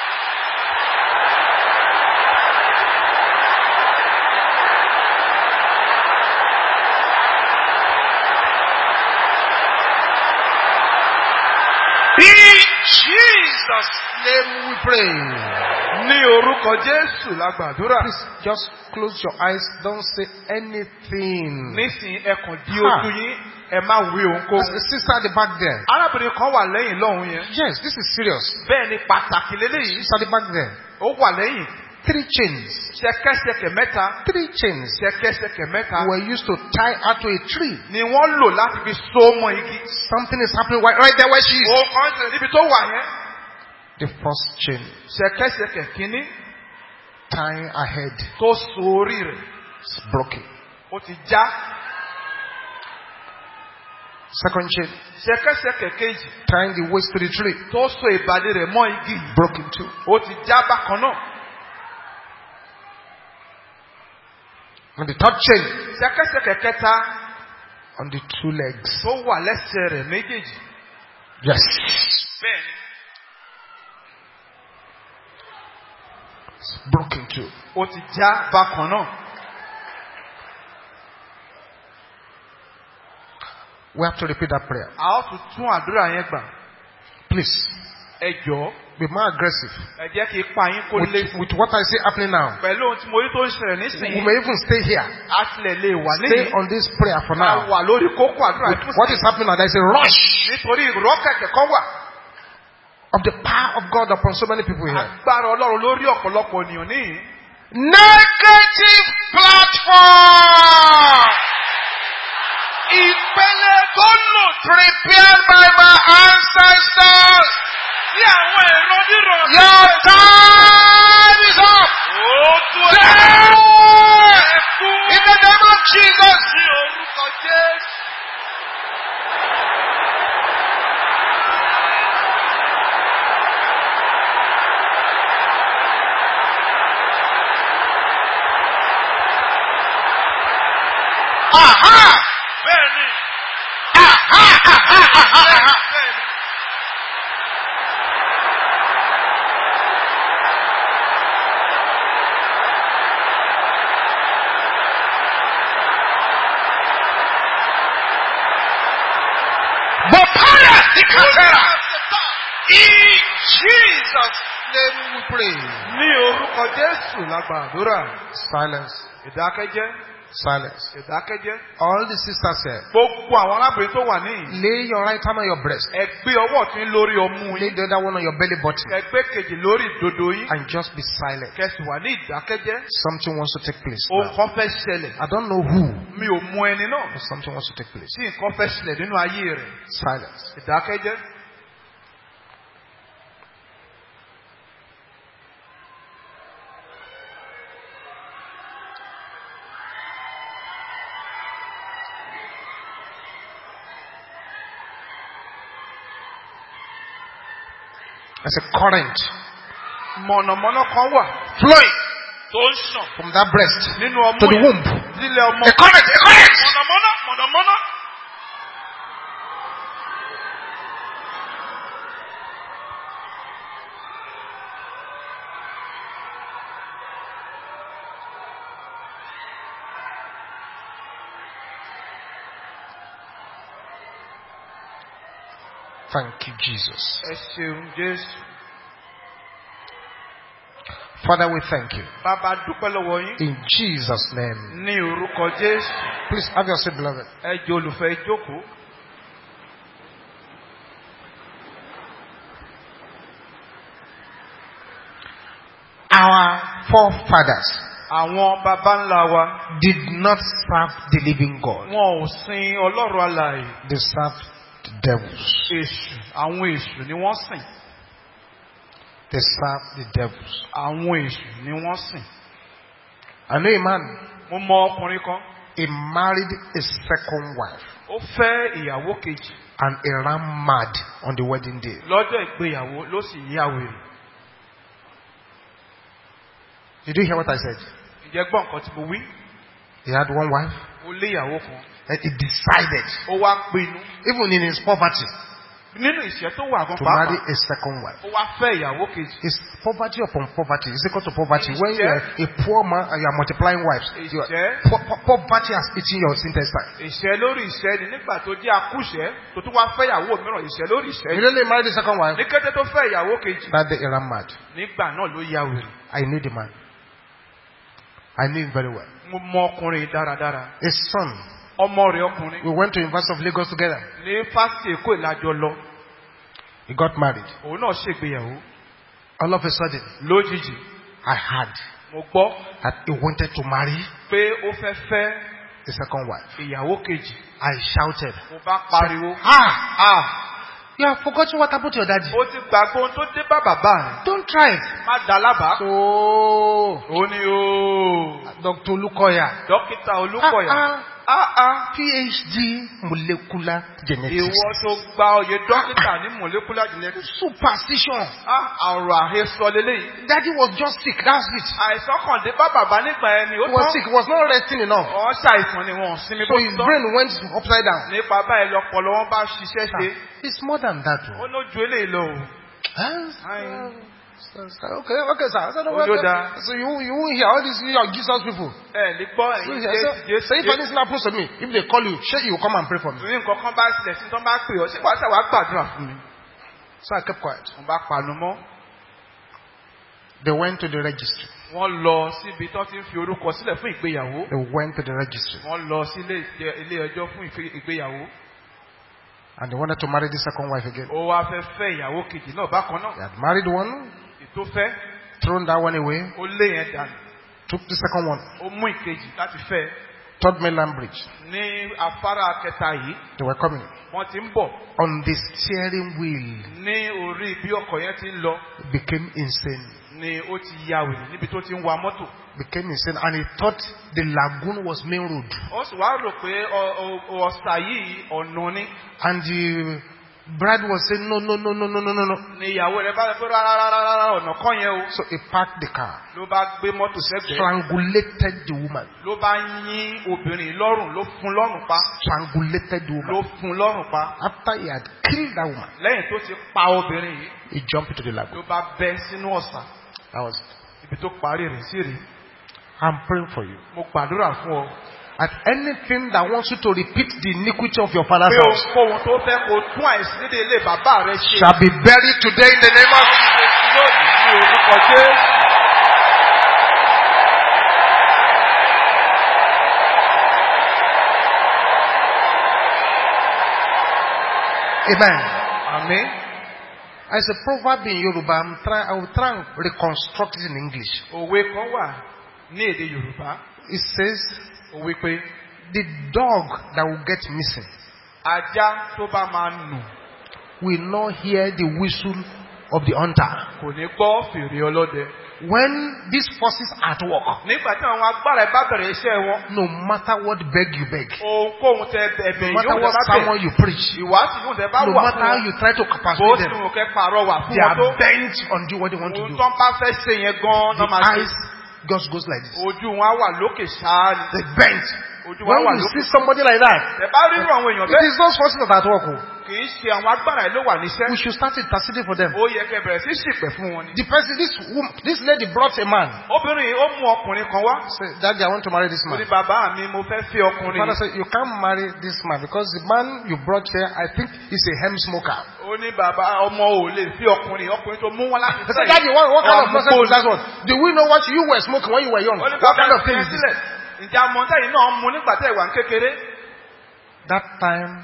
In Jesus' name we pray.
Ní orúkọ Jésù la gbàdúrà.
Please just close your eyes. Don't say anything.
Nísìnyí ẹ kàn di ojú yín, ẹ má wí ohunkóhun.
There's a sister at the back there.
Arábìnrin kan wà lẹ́yìn lọ́hùn yẹn.
Yes, this is serious.
Bẹ́ẹ̀ ni pàtàkì lélẹ́yìí.
She's at the back there.
Ó wà lẹ́yìn.
3 chains.
Ṣẹ̀kẹ̀ṣẹ̀kẹ̀ mẹ́ta.
3 chains
Ṣẹ̀kẹ̀ṣẹ̀kẹ̀ mẹ́ta.
were used to tie her to a tree.
Ni wọ́n lò láti fi so mọ́ igi.
Something is happening right there where she is.
Ó kàn ṣe níbi tó wà yẹn.
The first chain
Ṣẹ̀kẹ̀ṣẹ̀kẹ̀ kínní
tying her head
tó so orí rẹ̀.
is broken.
Ó ti já.
Second chain
Ṣẹ̀kẹ̀ṣẹ̀kẹ̀ kejì
tying the waist to the tree,
tó so ìbàdí rẹ̀ mọ́ igi.
broken too.
Ó ti já bákan náà.
And the third chain
Ṣẹ̀kẹ̀ṣẹ̀kẹ̀ kẹta
on the 2 legs.
tó wà lẹ́sẹ̀ rẹ̀ méjèèjì.
Yes.
Bẹ́ẹ̀ni.
It's broken too.
Ó ti já bákan náà.
We have to repeat that prayer.
A ó tún àdúrà yẹn gbà.
Please,
Ẹ jọ̀ọ́,
be more aggressive.
ẹ jẹ́ kí ipa yín kó lé.
With what I see happening now.
Pẹ̀lú ohun tí mo rí tó ń ṣẹlẹ̀
We
nísìnyí,
may even stay here.
a tilẹ̀ lè wà
Stay
níyì.
on this prayer for
A
now.
wà lórí kókó àdúrà
With
yìí.
what is happening now, there is a rush
Nítorí ìrọ́kẹ̀kẹ̀ kan wà.
of the power of God upon so many people here.
Agbára Ọlọ́run lórí ọ̀pọ̀lọpọ̀ ènìyàn níyì.
Negative platform
Ìpele tó lò
prepared by my ancestors.
sí àwọn èrò nírọ̀.
Your time is up.
Ó tó
Death!
ẹ̀kú
In the name of Jesus.
ní orúkọ Jésù.
Aha!
Bẹ́ẹ̀ni.
Aha!
Bẹ́ẹ̀ni.
Bopaya Sikatera. In Jesus' name we pray.
Ní orúkọ Jésù la gbàdúrà.
Silence.
Ìdákẹ́jẹ́.
Silence.
Ìdákẹ́jẹ́.
All the sisters here,
Gbogbo àwọn arábìnrin tó wà níyì.
lay your right hand on your breast.
Ẹ gbé ọwọ́ ọ̀tún lórí ọmú
Lay
yín.
the other one on your belly button.
Ẹ gbé kejì lórí ìdodo yín.
And just be silent.
Kẹ̀sì wà ní ìdákẹ́jẹ́.
Something wants to take place
Ohun
now.
kan fẹ́ ṣẹlẹ̀.
I don't know who,
Mi ò mọ ẹni náà.
but something wants to take place.
Tí nǹkan fẹ́ ṣẹlẹ̀ nínú ayé rẹ̀.
Silence.
Ìdákẹ́jẹ́.
There's a current
Mọ̀nàmọ́ná kan wà
flowing
tó ń ṣàn
from that breast
nínú ọmú
to the
yẹn.
womb.
Lílẹ̀ ọmọ.
A current, a current.
Mọ̀nàmọ́ná.
Thank you, Jesus.
Ẹ ṣeun Jésù.
Father, we thank you.
Bàbá dúpẹ́ lọ́wọ́ yín.
In Jesus' name.
Ní orúkọ Jésù.
Please have your seat, beloved.
Ẹ jẹ́ olùfẹ́ ìjókòó.
Our forefathers
Àwọn baba ńlá wa.
did not serve the living God.
Wọn ò sin Ọlọ́run alààyè.
They served the devils.
Èṣù. Àwọn èṣù ni wọ́n sìn.
They served the devils.
Àwọn èṣù ni wọ́n sìn.
I know a man,
Mo mọ ọkùnrin kan.
he married a second wife
Ó fẹ́ ìyàwó kejì.
and he ran mad on the wedding day.
Lọ́jọ́ ìgbéyàwó ló sì yá wèrè.
Did you hear what I said?
Ǹjẹ́ gbọ́ nǹkan tí mo wí?
He had one wife
Ó lé ìyàwó kan.
And he decided,
Ó wá pinnu.
even in his poverty,
Nínú ìṣẹ́ tó wà gan
to marry
pàápàá.
a second wife.
Ó wá fẹ́ ìyàwó kejì.
It's poverty upon poverty. It's equal to poverty.
It's
When you are a poor man and you are multiplying wives, poverty has eaten your intestine.
Ìṣẹ́ lórí ìṣẹ́ ni nígbà tó jẹ́ akúṣẹ́ tó tún wá fẹ́ ìyàwó mìíràn ìṣẹ́ lórí ìṣẹ́.
Immediately married the second wife.
Ní kété tó fẹ́ ìyàwó kejì.
That day he ran mad.
Nígbà náà ló ya wèrè.
I knew the man. I knew him very well.
Mo mọ ọkùnrin dáradára.
His son.
Ọmọ rẹ̀ ọkùnrin.
We went to University of Lagos together.
Ní fásitì Èkó ìlàjọ lọ.
He got married.
Òun náà ṣègbéyàwó.
All of a sudden,
Lójijì.
I heard
Mo gbọ́.
that he wanted to marry
Pé ó fẹ́ fẹ́
the second wife.
ìyàwó kejì.
I shouted,
Mo bá pariwo.
you have forgotten what happened to your daddy.
Ó ti gbàgbọ́ ohun tó dé bá bàbá rẹ̀.
Don't try it.
Má dá lábàá.
So,
Ó ní ooo.
Dr. Olukoya.
Dókítà Olúkọ̀yà.
PhD molecular genetics.
Ìwọ tó gba oyè dókítà ní molecular genetics.
Superstition.
Ọ̀rọ̀ àhesọ lélẹ́yìí.
Daddy was just sick. That's it.
Àìsàn kan dé bá bàbá nígbà ẹni.
He was sick. He was not resting enough.
Wọ́n ṣàìsàn ni wọ́n sinmi
So his brain went upside down.
Nípa báyìí lọ́pọlọ wọn bá ṣiṣẹ́ ṣe.
It's more than that.
Ó lójú eléyìí lọ o.
Okay, sir. I said, so you won't hear all these Jesus people.
Ní gbọ́
So
ẹ̀yìn Jésù.
if anything happens to me, if they call you, sure you will come and pray for me.
Ní nǹkan kan bá ṣẹlẹ̀ sí tán bá pè ọ́, ṣé wàá ṣàwá gbàdúrà fún mi?
So I kept quiet.
Wọ́n bá panu mọ́.
They went to the registry.
Wọ́n lọ síbi tán ti ń fi orúkọ sílẹ̀ fún ìgbéyàwó.
They went to the registry.
Wọ́n lọ sí ilé ẹjọ́ fún ìgbéyàwó.
And they wanted to marry the second wife again.
Ó wá fẹ́ fẹ́ ìyàwó kejì náà bákan náà.
They had married one,
Ètò fẹ́.
thrown that one away,
Ó lé yẹn dànù.
took the second one.
Ó mú ìkejì láti fẹ́.
Third mainland bridge.
Ní afárá kẹta yìí,
They were coming.
wọ́n ti ń bọ̀.
On the steering wheel,
Ní orí bí ọkọ̀ yẹn ti ń lọ
he became insane.
ni ó ti ya wèrè níbi tó ti ń wa mọ́tò.
Became insane. And he thought the lagoon was main road.
Ó sì wá rò pé ọ̀sà yìí ọ̀nà ni.
And the bride was saying, no.
Ni ìyàwó rẹ̀ bá rẹ̀ pé rárá ọ̀nà kan yẹn o.
So he parked the car,
Ló bá gbé mọ́tò sẹ́gbẹ̀ẹ́.
strangulated the woman.
Ló bá yín obìnrin lọ́rùn, ló fún lọ́rùn pa.
Strangulated the
Ló
woman.
fún lọ́rùn pa.
After he had killed that woman,
Lẹ́yìn tó ti pa obìnrin yìí,
he jumped into the lagoon.
ló bá bẹ́ sínú ọ̀sà.
That was it.
Ibi tó parí rẹ̀ sí rí.
I'm praying for you.
Mo gbàdúrà fún ọ.
At anything that wants you to repeat the iniquity of your father's
Pé
house
ohunkóhun tó fẹ́ kó tún àìsí nílé ilé bàbá rẹ̀ ṣe.
shall be buried today in the name of Jesus.
Lónìí ní orúkọ Jésù.
Amen.
Àmín.
As a proverb in Yoruba, I will try and reconstruct it in English.
Òwe kan wà ní èdè Yorùbá.
It says,
Ó wí pé
the dog that will get missing
ajá tó bá máa nù
will not hear the whistle of the hunter.
kò ní gbọ́ fèrè ọlọ́dẹ.
When these forces are at work,
Nígbà tí àwọn agbára ẹ̀ bá bẹ̀rẹ̀ iṣẹ́ wọn,
no matter what beg you beg,
ohunkóhun tẹ ẹ̀bẹ̀
no matter
yóò
what
tẹ bá
sermon
bẹ̀,
you preach,
ìwàásù yóò tẹ bá
no
wà
matter
fún
how
wọn,
you try to
bó
persuade
sì
them,
wù kẹ́ pààrọ̀ wà fún
they
wọn
are
tó.
bent on doing what they want to
Ohun
do.
tó ń bá fẹ́ ṣe yẹn gan-an
The
náà máa ṣe.
eyes just goes like this.
Ojú wọn á wà lókè ṣáá ni.
They bent.
Ojú wọn
When
á wà
you
lókè.
see somebody like that,
Ẹ bá rírú àwọn èèyàn
it
bẹ́ẹ̀,
is those forces that are at work. Oh.
kì í ṣe àwọn agbára ẹ̀ ló wà níṣẹ́.
We should start interceding for them.
Ó yẹ kẹ́ bẹ̀rẹ̀ sí ṣìpẹ̀ fún wọn ni.
The person, this lady brought a man.
Obìnrin yìí ó mú ọkùnrin kan wá.
Say, Daddy, I want to marry this
Ó ní
man.
bàbá mi, mo fẹ́ fẹ́
The
ọkùnrin
father
yìí.
said, you can't marry this man because the man you brought here, I think, is a hemp smoker.
Ó ní bàbá ọmọ ò lè fi ọkùnrin tó mú wọn láti
I said, Daddy, what kind of nonsense is that one? Do we know what you were smoking when you were young?
Ó ní
What
bàbá
kind of thing
ẹ̀
is this?
sílẹ̀. Ǹjẹ́ àmọ́tẹ́ yìí náà mú nígbà tẹ́ ìwà ń kékeré?
That time,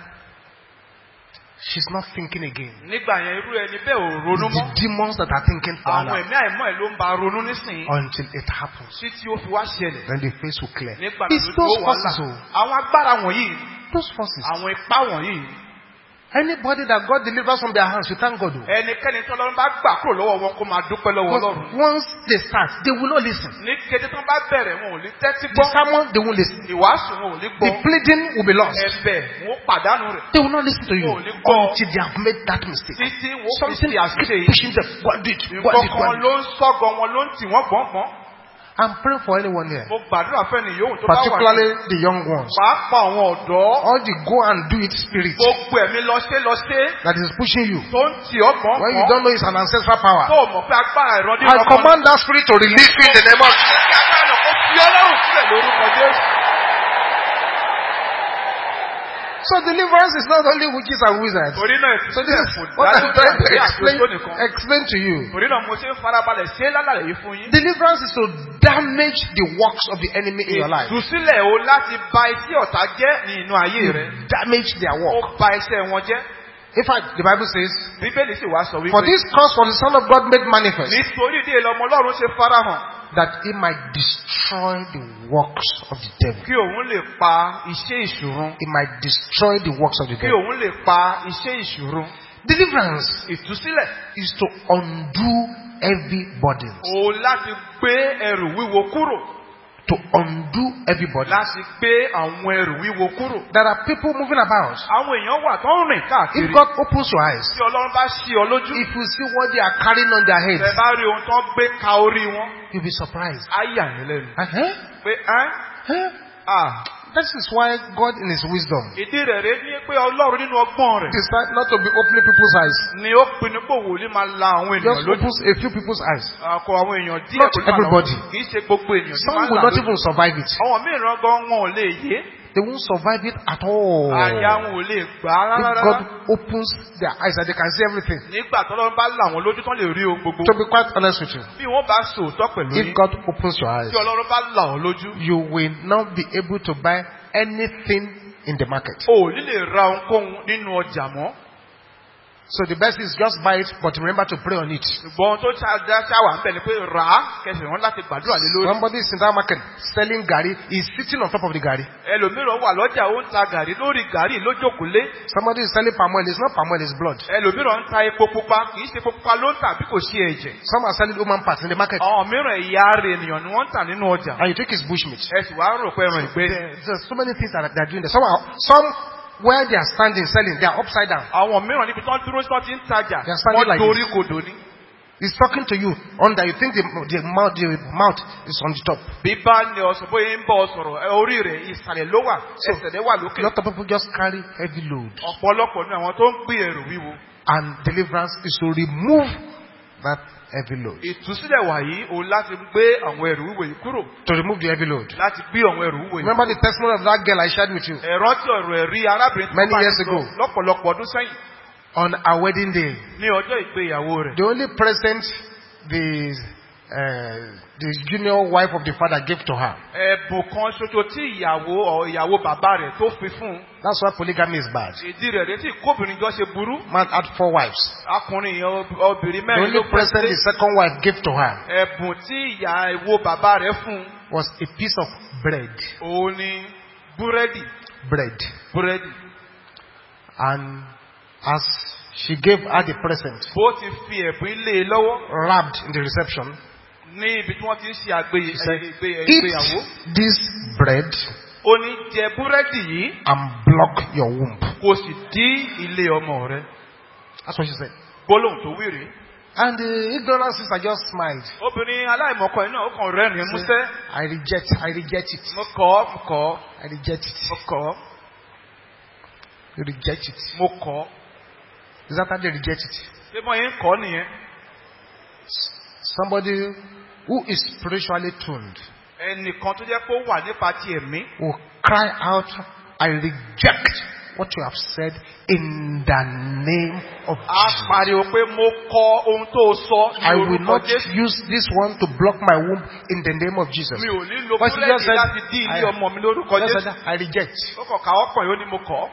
she's not thinking again.
Nígbà yẹn irú ẹni bẹ́ẹ̀ ò ronú
It's the
mọ́.
demons that are thinking for her
Àwọn ẹ̀mí àìmọ́ ẹ̀ ló ń ba ronú nísìnyí.
until it happens.
Sí tí ó fi wá ṣẹlẹ̀.
Then the face will clear.
Nígbà
It's
tó
those
wà
forces.
là.
Oh.
Àwọn agbára wọ̀nyí,
Those forces.
àwọn ipá wọ̀nyí,
Anybody that God delivers from their hands, you thank God. Oh.
ẹnikẹ́ni tí Ọlọ́run bá gbà kúrò lọ́wọ́ wọn kó máa dúpẹ́ lọ́wọ́
Because
Ọlọ́run.
once they start, they will not listen.
Ní kété tó bá bẹ̀rẹ̀ wọn ò ní tẹ́tí
The
gbọ́.
sermon, they won't listen.
Ìwàásù wọn ò ní
The
gbọ́.
pleading will be lost.
Ẹ̀bẹ̀ wọn ó pàdánù rẹ̀.
They will not listen to you
Oh, they go.
until they have made that mistake.
Títí wọn ó fi
Something
ṣe àṣìṣe
keep
yìí.
pushing them. Go and do it. Go and do it. Go
Nǹkan
and
kan
do
ló ń sọ́gun wọn ló ń tì wọ́n gbọ̀ngbọ̀n.
it. I'm praying for anyone here,
Mo gbàdúrà fẹ́ni yòówù tó bá wà ní.
particularly the young ones.
Pàápàá àwọn ọ̀dọ́.
All the go and do it spirit
Gbogbo ẹ̀mí lọ ṣe.
that is pushing you.
Tó ń tì ọ́ gbọ̀n.
When you don't know it's an ancestral power.
Tó mọ̀ pé agbára ìrọ̀dí
I command that spirit to release you in the name of Jesus.
Kí agbára náà kó fi Ọlọ́run sílẹ̀ lórúkọ Jésù.
So deliverance is not only witches and wizards.
Torí náà
So this is
ìfúnṣẹ́
what I'm trying to
nìkan.
explain to you.
Torí náà mo ṣe ń farabalẹ̀ ṣe lálàyé yìí fún yín.
Deliverance is to damage the works of the enemy in your life.
Ìtúsílẹ̀ o láti ba iṣẹ́ ọ̀tá jẹ́ ní inú ayé rẹ̀.
Damage their
Ó
work.
ba iṣẹ́ wọn jẹ́.
In fact, the Bible says,
Bíbélì sì wá sọ
for
wípé.
this cause was the Son of God made manifest,
Nítorí ìdí èlò ọmọ Ọlọ́run ṣe farahàn.
that he might destroy the works of the devil.
Kí òun lè pa iṣẹ́ ìṣòro.
He might destroy the works of the
Kí
devil.
òun lè pa iṣẹ́ ìṣòro.
Deliverance
Ìtúsílẹ̀.
is to undo heavy burdens.
O láti gbé ẹrù wíwo kúrò.
To undo heavy burdens.
Láti gbé àwọn ẹrù wíwo kúrò.
There are people moving about.
Àwọn èèyàn wà tó ń rìn
If
káàkiri.
God opens your eyes,
Tí Ọlọ́run bá ṣí ọ lójú.
if you see what they are carrying on their
Ẹ
heads,
bá rí ohun tó ń gbé ka orí wọn.
you'll be surprised.
Á yà yín lẹ́nu. Pé
This is why God in His wisdom
ìdí rẹ̀ rẹ̀ ní pé Ọlọ́run nínú ọgbọ́n rẹ̀.
decided not to be opening people's eyes.
Ni ó pinnu pé wòlíì máa la àwọn ènìyàn
Just
lójú.
opens a few people's eyes.
Àkọ àwọn èèyàn díẹ̀
Not
kò ní máa lọ.
everybody.
Kì í ṣe gbogbo ènìyàn tí
Some
máa ń
will
là
not
lójú.
even survive it.
Àwọn mìíràn gan wọn ò lè yé.
They won't survive it at all.
Àyà wọn ò lè gbà á
If
rárá.
God opens their eyes and they can see everything.
Nígbà tọ́lọ́run bá là wọ́n lójú tán lè rí ohun gbogbo.
To be quite honest with you,
Bí wọ́n bá sòótọ́ pẹ̀lú
if
yín.
God opens your eyes,
Tí Ọlọ́run bá là wọ́n lójú.
you will not be able to buy anything in the market.
O ò ní lè ra ohunkóhun nínú ọjà mọ́.
So the best is just buy it, but remember to pray on it.
Ṣùgbọ́n ohun tó ṣàwà ń bẹ̀ ni pé rà á kẹsì wọn láti gbàdúrà lé lórí.
Somebody is in that market selling gari, he's sitting on top of the gari.
Ẹlòmíràn wà lọ́jà ó ń ta gàrí lórí gàrí lójókòólé.
Somebody is selling palm oil, it's not palm oil, it's blood.
Ẹlòmíràn ń ta epo pupa kì í ṣe epo pupa ló ń tà bí kò ṣe ẹ̀jẹ̀.
Some are selling human parts in the market.
Àwọn mìíràn ẹ̀yà rẹ̀ ènìyàn ni wọ́n ń tà nínú ọjà.
And you think it's bushmeat.
Ẹ sì wá rò pé ẹran ìgbẹ́.
There's so many things that they're doing there. Some where they are standing selling, they are upside down.
Àwọn mìíràn níbi tí wọ́n dúró sí wọ́n ti ń tajà.
They are standing
Wọ́n
like
dorí
this.
kodò ní.
He's talking to you under. You think the mouth is on the top.
Bí bá ní ọ̀sán bóyá ń bọ̀ sọ̀rọ̀ orí rẹ̀ ìsàlẹ̀ ló wà. Ẹsẹ̀ rẹ̀ wà
A
lókè.
lot of people just carry heavy load.
Ọ̀pọ̀lọpọ̀ ní àwọn tó ń gbé ẹrù wíwo.
And deliverance is to remove that heavy load.
Ìtúsílẹ̀ wàyí o láti gbé àwọn ẹrù wíwo yìí kúrò.
To remove the heavy load.
Láti gbé àwọn ẹrù wíwo yìí.
Remember the testimony of that girl I shared with you
Ẹ̀rọ tí ọ̀rọ̀ ẹ̀rí arábìnrin
Many
bá
years
yín sọ
ago.
lọ́pọ̀lọpọ̀ ọdún sẹ́yìn
on our wedding day.
ní ọjọ́ ìgbéyàwó rẹ̀.
The only present the junior wife of the father gave to her.
Ẹ̀bùn kan ṣoṣo tí ìyàwó bàbá rẹ̀ tó fi fún un.
That's why polygamy is bad.
Ìdí rẹ̀ rẹ̀ tí kóbìnrin gan ṣe burú.
Man had 4 wives.
Akùnrin yẹn obìnrin
The
mẹ́rin
only
ló
present
pèsè.
the second wife gave to her
Ẹ̀bùn tí ìyàwó bàbá rẹ̀ fún un.
was a piece of bread.
Òun ni búrẹ́dì.
Bread. And as she gave her the present,
Bó ti fi ẹ̀bùn ilé lọ́wọ́
wrapped in the reception,
ní ibi tí wọ́n ti ń ṣe
she said,
ìgbéyàwó.
eat this bread
Ó ní jẹ búrẹ́dì yìí
and block your womb.
kò sì dí ilé ọmọ rẹ̀.
That's what she said.
Gbólóhùn tó wíìrì.
And the ignorant sister just smiled.
Obìnrin aláìmọ̀kọ yìí náà ó kàn rẹ́rìn-ín músẹ́.
I reject it.
Mo kọ̀.
I reject it.
Mo kọ̀.
You reject it.
Mo kọ̀.
Is that how they reject it?
Ṣé mo yẹn ń kọ́ nìyẹn?
Somebody who is spiritually tuned
Ẹnìkan tó jẹ́ pé ó wà nípa ti ẹ̀mí.
will cry out, I reject what you have said in the name of
A
Jesus.
pariwo pé mo kọ̀ ohun tó sọ ní
I will
orúkọ
not
Jésù.
use this one to block my womb in the name of Jesus.
Mi ò ní lo
But she just
búrẹ́dì
said,
láti dí ilé ọmọ mi lórúkọ
just
Jésù.
said, I reject.
Ó kàn káwọ́ pọ̀ yóò ní mo kọ̀.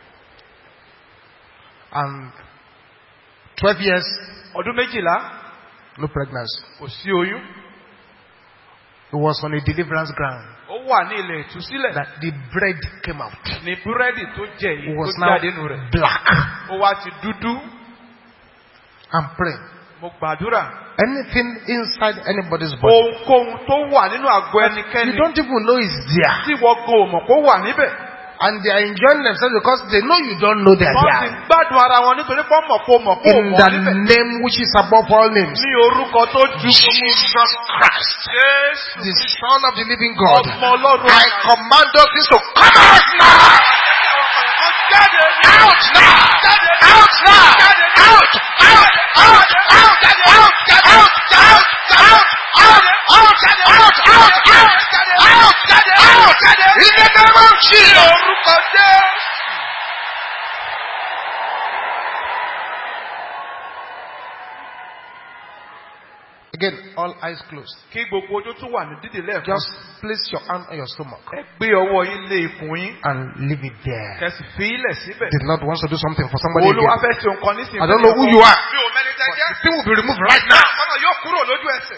And 12 years,
Ọdún 12,
no pregnancy.
kò sí oyún.
It was on a deliverance ground
Ó wà ní ilẹ̀ ìtúsílẹ̀.
that the bread came out.
Ní búrẹ́dì tó jẹ
It
yìí
was
tó
now
jáde nù rẹ̀.
black.
Ó wá ti dúdú.
I'm praying.
Mo gbàdúrà.
Anything inside anybody's body,
Ohunkóhun tó wà nínú àgọ́
you
ẹnikẹ́ni
don't even know it's there.
tí wọ́n gan ò mọ̀ kó wà níbẹ̀.
And they are enjoying themselves because they know you don't know they are
Wọ́n ti
there.
gbádùn ara wọn nítorí pé mọ̀ kó mọ̀ kó
In
mọ̀
the
níbẹ̀.
name which is above all names.
Ní orúkọ tó ju
Jesus Christ,
Jésù.
the Son of the living God.
Ọmọ Ọlọ́run
I
àgbáyé.
command those things to come out now.
Jáde.
Out now. Out now. Out. Out. Out. Out. Out. Out. Out. Out. Out. Out. Out. Out. Out. In the name of Jesus.
Orúkọ Jésù.
Again, all eyes closed.
Kí gbogbo ojú tún wà ní dídì lẹ́ẹ̀kan.
Just place your hand on your stomach
Ẹ gbé ọwọ́ yín lé ikùn yín.
and leave it there.
Kẹ̀sì fi ilẹ̀ síbẹ̀.
The Lord wants to do something for somebody
Olúwa
again.
fẹ́ ṣe nǹkan nísìnyí.
I don't know who you are.
Mi ò mẹ́ni tẹ́
But
jẹ́.
the thing will be removed right now.
Ọ̀nà yóò kúrò lójú ẹsẹ̀.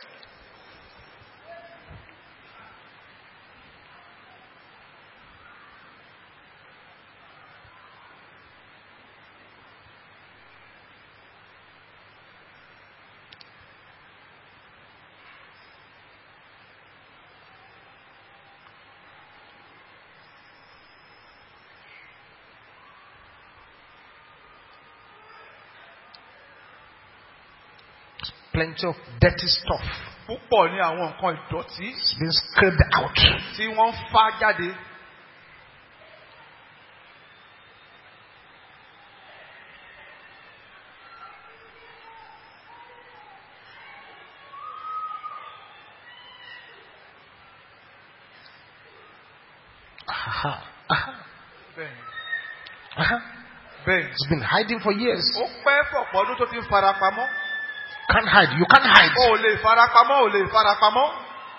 Plenty of dirty stuff
Púpọ̀ ní àwọn nǹkan ìdọ̀tí
is being scraped out.
tí wọ́n ń fá jáde.
Aha.
Bẹ́ẹ̀ni. Bẹ́ẹ̀ni.
It's been hiding for years.
Ó pẹ́ fọ̀pọ̀ ọdún tó ti ń farapamọ́.
Can't hide. You can't hide.
O ò lè farapamọ́, ò lè farapamọ́.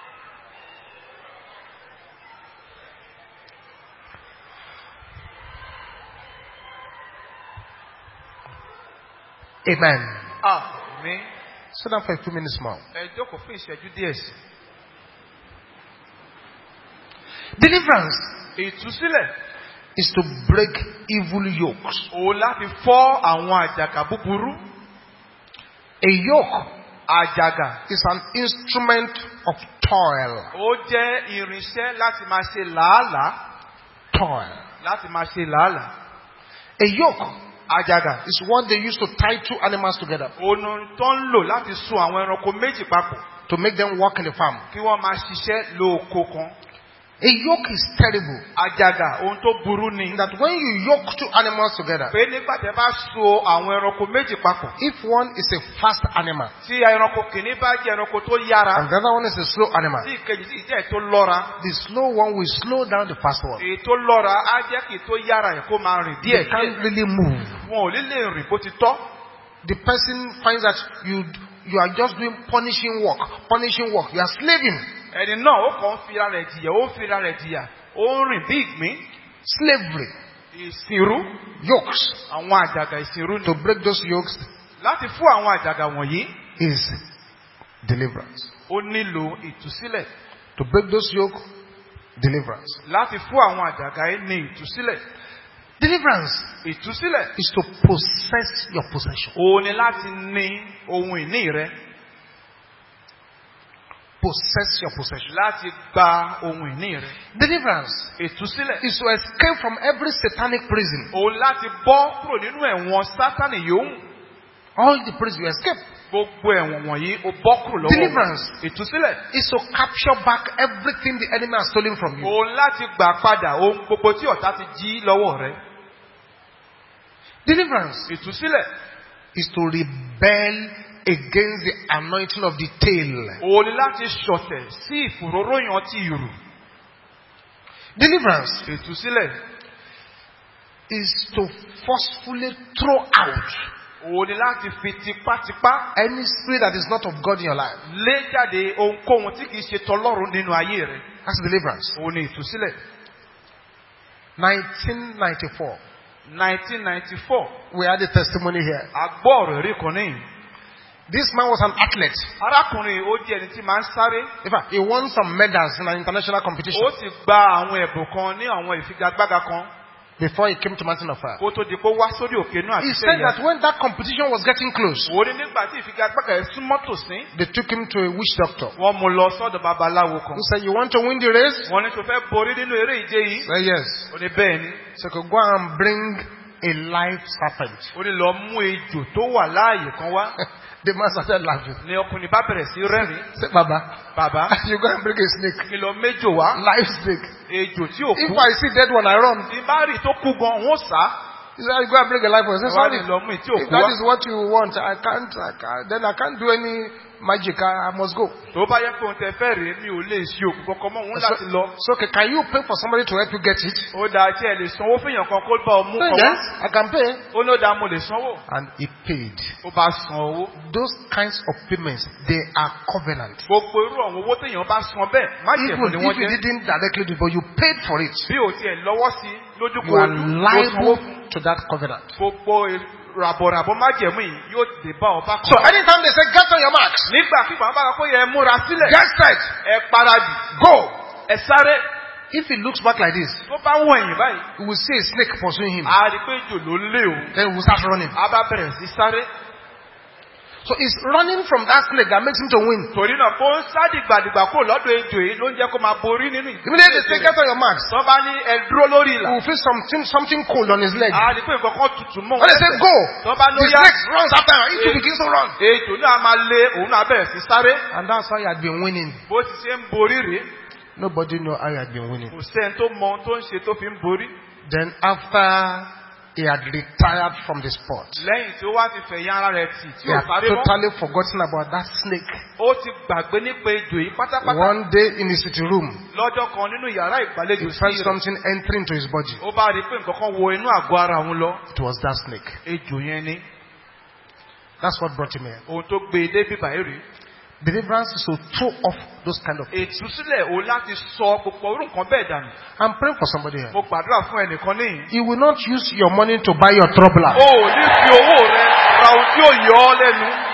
Amen.
Àmín.
Sit down for a few minutes more.
Ẹ jókòó fún ìṣẹ́jú díẹ̀ sí.
Deliverance
Ìtúsílẹ̀.
is to break evil yokes.
O láti fọ́ àwọn àjàgà búburú.
A yoke
Àjàgà.
is an instrument of toil.
Ó jẹ́ irinṣẹ́ láti máa ṣe làálàá.
Toil.
Láti máa ṣe làálàá.
A yoke
Àjàgà.
is what they use to tie two animals together
Ònà tó ń lò láti so àwọn ẹranko méjì papọ̀.
to make them work in the farm.
Kí wọ́n máa ṣiṣẹ́ lóko kan.
A yoke is terrible.
Àjàgà ohun tó burú ni.
That when you yoke two animals together,
Pé nígbà tẹ́ bá so àwọn ẹranko méjì papọ̀.
if one is a fast animal
Tí ẹranko kìíní bá jẹ́ ẹranko tó yára.
and the other one is a slow animal,
Tí ìkejì sì jẹ́ tó lọ́ra.
the slow one will slow down the fast one.
Èyí tó lọ́ra á jẹ́ kí tó yára ẹ̀ kó máa rìn
They
díẹ̀
can't
díẹ̀.
really move.
Wọn ò ní lè rìn bó ti tọ́.
The person finds that you are just doing punishing work. You are slaving.
Ẹni náà ó kàn ń fira rẹ̀ jìyà, ó ń fira rẹ̀ jìyà. Ó ń rìn bí ìgbín.
Slavery.
Ìsìnrú.
Yokes.
Àwọn àjàgà ìsìnrú ni.
To break those yokes
Láti fún àwọn àjàgà wọ̀nyí,
is deliverance.
ó nílò ìtúsílẹ̀.
To break those yokes, deliverance.
Láti fún àwọn àjàgà yìí ní ìtúsílẹ̀.
Deliverance
Ìtúsílẹ̀.
is to possess your possession.
Òun ni láti ní ohun ìní rẹ.
Possess your possession.
Láti gba ohun ìní rẹ.
Deliverance
Ìtúsílẹ̀.
is to escape from every satanic prison.
Òun láti bọ́ kúrò nínú ẹ̀wọ̀n Sátánì yòówù.
All the prison you escape.
Gbogbo ẹ̀wọ̀n wọ̀nyí ó bọ́ kúrò lọ́wọ́.
Deliverance
Ìtúsílẹ̀.
is to capture back everything the enemy has stolen from you.
Òun láti gbà padà ohun gbogbo tí ọ̀tá ti jí lọ́wọ́ rẹ.
Deliverance
Ìtúsílẹ̀.
is to rebel against the anointing of the tail.
Òun ni láti ṣọ̀tẹ̀ sí ìfòróróyàn ti ìrù.
Deliverance
Ìtúsílẹ̀.
is to forcefully throw out
Òun ni láti fi tipátipá
any spirit that is not of God in your life.
lé jáde ohunkóhun tí kìí ṣe tọlọ́run nínú ayé rẹ.
That's deliverance.
Òun ni ìtúsílẹ̀.
1994,
1994.
we had a testimony here.
Àgbọ́ ọ̀rọ̀ rí kan níyìn.
This man was an athlete.
Arákùnrin ó jẹ́ ẹni tí máa ń sáré.
In fact, he won some medals in an international competition.
Ó sì gba àwọn ẹ̀bùn kan ní àwọn ìfigagbága kan.
before he came to Mountain of Fire.
Kó tó di pé wá sórí òkè náà
He
àti
said that
sẹ́yìn.
when that competition was getting close,
Wò ní nígbà tí ìfigagbága ẹ̀ súnmọ́ tòsí.
they took him to a witch doctor
Wọ́n mú lọ sọ́dọ̀ babaláwo kan.
who said, "You want to win the race?"
Wọ́n ní tó fẹ́ borí nínú eré ìje yìí.
He said, "Yes."
Ó ní bẹ́ẹ̀ ni.
So could go and bring a live serpent.
Ó ní lọ mú ejò tó wà láàyè kan wá.
The man started laughing.
Ní ọkùnrin bá bẹ̀rẹ̀ sí rẹ́rìn.
Say, "Baba,
Bàbá,
you go and bring a snake,
kí lọ méjò wá.
live snake.
Ejò tí ò
If
kú.
I see dead one, I run."
Tí bá rí tó kú gan, òun ó sá.
He said, "You go and bring a live one." I said,
Ẹ wá ní
"Sorry,
lọ mú ìtí ò
if
kú
that
wá.
is what you want, then I can't do any magic. I must go."
Tó bá yẹ pé òun tẹ fẹ́ rèé mi ò lè ṣe òkú kankan mọ́ òun láti lọ.
So okay, can you pay for somebody to help you get it?
Ó dáa tí ẹ lè sanwó fún èèyàn kan kó bá ọ mú
Say,
kan
"Yes,
wá.
I can pay."
Ó ló dáa mo lè sanwó.
And he paid.
Ó bá san owó.
Those kinds of payments, they are covenant.
Gbogbo irú àwọn owó téèyàn bá san bẹ́ẹ̀ má jẹ̀mú
Even
ni
if
wọ́n
you
jẹ́.
didn't directly do it, but you paid for it,
Bí o tiẹ̀ lọ́wọ́ sí
you are
lójúkorojú ló sanwó
liable
fún.
to that covenant.
Gbogbo ràbọ̀ràbọ̀ má jẹ̀mú yìí yóò dé bá ọba
So
kan.
anytime they say, "Get on your marks,
Nígbàkigbà wọn bá sọ pé ẹ múra sílẹ̀.
get set,
Ẹ paradì.
go."
Ẹ sáré.
If he looks back like this,
Tó bá wọ̀n ẹ̀yìn báyìí.
we will see a snake pursuing him.
A rí pé ejò ló lé o.
Then we will start running.
A bá bẹ̀rẹ̀ sí sáré.
So it's running from that snake that makes him to win.
Torí náà kó ń sádìgbàdìgbà kó lọ́dọ̀ ejò yìí ló ń jẹ́ kó máa borí nínú ìdílé.
Immediately they say, "Get on your marks."
Tó bá ní ẹ dúró lórí
We
ìlà.
will feel something cold on his leg.
A rí pé nǹkan kan tutù mọ́.
When they say, "Go,"
Tó bá ló
the
yá.
snake runs after him. He too begins to run.
Ejò náà máa lé òun náà bẹ̀rẹ̀ sí sáré.
And that's how he had been winning.
Bó ti ṣe ń borí rèé.
Nobody know how he had been winning.
Kò sẹ́ni tó mọ ohun tó ń ṣe tó fi ń borí.
Then after he had retired from the sport,
Lẹ́yìn tí ó wá ti fẹ̀yìn ara rẹ̀ tì tí
he
ò
had
sáré mọ́.
totally forgotten about that snake.
Ó ti gbàgbé nípa ejò yìí pátápátá.
One day in his sitting room,
Lọ́jọ́ kan nínú yàrá ìgbàlejò
he
sí
felt
rẹ̀.
something entering into his body.
Ó bá rí pé nǹkan kan wọ inú àgọ́ ara òun lọ.
It was that snake.
Ejò yẹn ni.
That's what brought him here.
Ohun tó gbé e débí báyìí rèé.
Deliverance is to throw off those kind of things.
Ìtúsílẹ̀ o láti sọ gbogbo orú nǹkan bẹ́ẹ̀ dànù.
I'm praying for somebody here.
Mo gbàdúrà fún ẹnìkan níyìn.
You will not use your money to buy your trouble out.
O ò ní fi owó rẹ ra ohun tí ó yọ ọ́ lẹ́nu.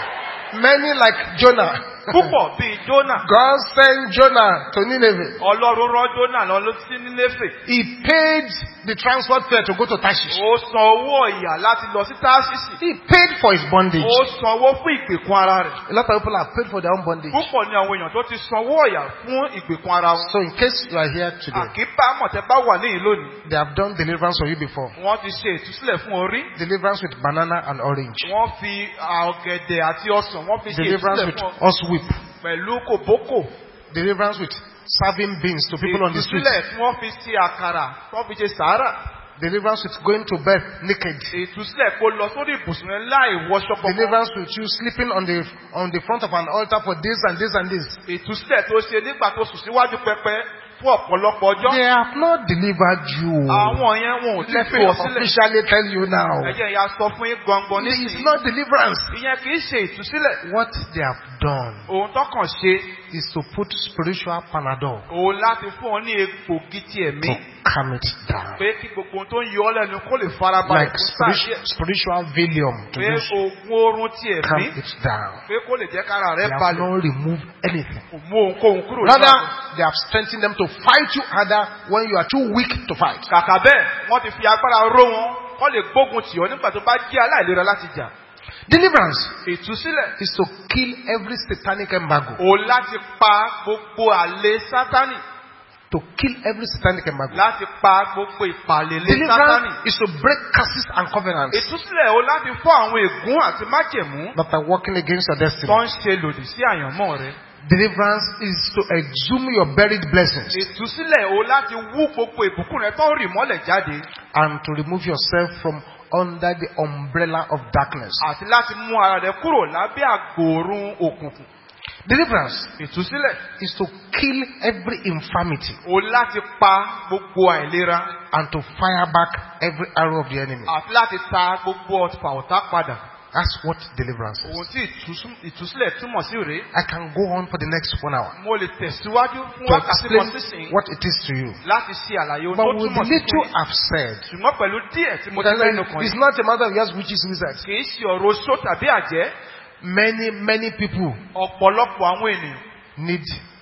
Many like Jonah.
Púpọ̀ bíi Jónà.
God sent Jonah to Nineveh.
Ọlọ́run rán Jónà lọ sí Nínéfè.
He paid the transport fare to go to Tarshish.
Ó san owó ìyà láti lọ sí Táṣíṣì.
He paid for his bondage.
Ó san owó fún ìgbèkùn ara rẹ̀.
A lot of people have paid for their own bondage.
Púpọ̀ ni àwọn èèyàn tó ti san owó ìyà fún ìgbèkùn ara wọn.
So in case you are here today,
Àkíbá mọ̀tẹ́ bá wà níyìn lónìí.
they have done deliverance for you before.
Wọ́n ti ṣe ìtúsílẹ̀ fún orí.
Deliverance with banana and orange.
Wọ́n fi ọ̀gẹ̀dẹ̀ àti ọsàn wọ́n fi ṣe
Deliverance
ìtúsílẹ̀
with
fún ọ.
horsewhip.
Pẹ̀lú kòbókò.
Deliverance with serving beans to people on the street.
Ìtúsílẹ̀ tí wọ́n fi ṣe àkàrà, wọ́n fi ṣe sàárà.
Deliverance with going to bed naked.
Ìtúsílẹ̀ kó lọ sórí ibùsùn rẹ̀ láì wọṣọ kankan.
Deliverance with you sleeping on the front of an altar for this and this and this.
Ìtúsílẹ̀ tó ṣe nígbà tó sùn síwájú pẹpẹ fún ọ̀pọ̀lọpọ̀ ọjọ́.
They have not delivered you.
Àwọn yẹn wọn ò tí
Let
fi
me
ọ sílẹ̀.
officially tell you now.
Ẹ̀jẹ̀ ìyá sọ fún yín gangan
It's
nísìnyí.
not deliverance.
Ìyẹn kì í ṣe ìtúsílẹ̀.
What they have done
Ohun tọ́kàn ṣe
is to put spiritual panadol
òun láti fún ọ ní egbògi ti
to
ẹ̀mí.
calm it down.
Pé kí gbogbo ohun tó ń yọ ọ́ lẹ́nu kó lè farabalẹ̀
Like
fún sáà díẹ̀.
spiritual Valium to
Pé
just
oògùn oorun ti
calm
ẹ̀mí.
it down.
Pé kó lè jẹ́ kára
They
rẹ̀
have
balẹ̀.
not removed anything.
Kò mú ohunkóhun kúrò nínú
Rather,
àgọ́.
they have strengthened them to fight you harder when you are too weak to fight.
Kàkà bẹ́ẹ̀, wọ́n ti fi agbára ró wọn. Kọ́ lè gbógun tì ọ́ nígbà tó bá jẹ́ aláìlera láti jà.
Deliverance
Ìtúsílẹ̀.
is to kill every satanic embargo.
Òun láti pa gbogbo àlè Sátánì.
To kill every satanic embargo.
Láti pa gbogbo ìpàlélé Sátánì.
Deliverance is to break curses and covenants
Ìtúsílẹ̀ òun láti fọ́ àwọn ègún àti májẹ̀mú
that are working against your
tó
destiny.
ń ṣe lòdì sí àyànmọ́ rẹ̀.
Deliverance is to exhume your buried blessings
Ìtúsílẹ̀ òun láti wú gbogbo ìbùkún rẹ̀ tó rì mọ́lẹ̀ jáde.
and to remove yourself from under the umbrella of darkness.
Àti láti mú ara rẹ̀ kúrò lábẹ́ àgbòrun òkùnkùn.
Deliverance
Ìtúsílẹ̀
is to kill every infirmity
òun láti pa gbogbo àìlera.
and to fire back every arrow of the enemy.
Àti láti ta gbogbo ọ̀pá ọ̀tá padà.
That's what deliverance is.
Ohun tí ìtúsílẹ̀ túmọ̀ sí rèé.
I can go on for the next 1 hour
Mo lè tẹ̀síwájú fún
to
wákàtí kan
explain
sísìn
what it is to you.
láti ṣe àlàyé ohun
But
tó
with
túmọ̀
the
sí
little
fún yín.
I've said,
Ṣùgbọ́n pẹ̀lú díẹ̀ tí mo ti mẹ́nu kàn
it's
yín.
not a matter of just witches, wizards.
Kì í ṣe ọ̀rọ̀ oṣó tàbí àjẹ́.
Many people
Ọ̀pọ̀lọpọ̀ àwọn ènìyàn
need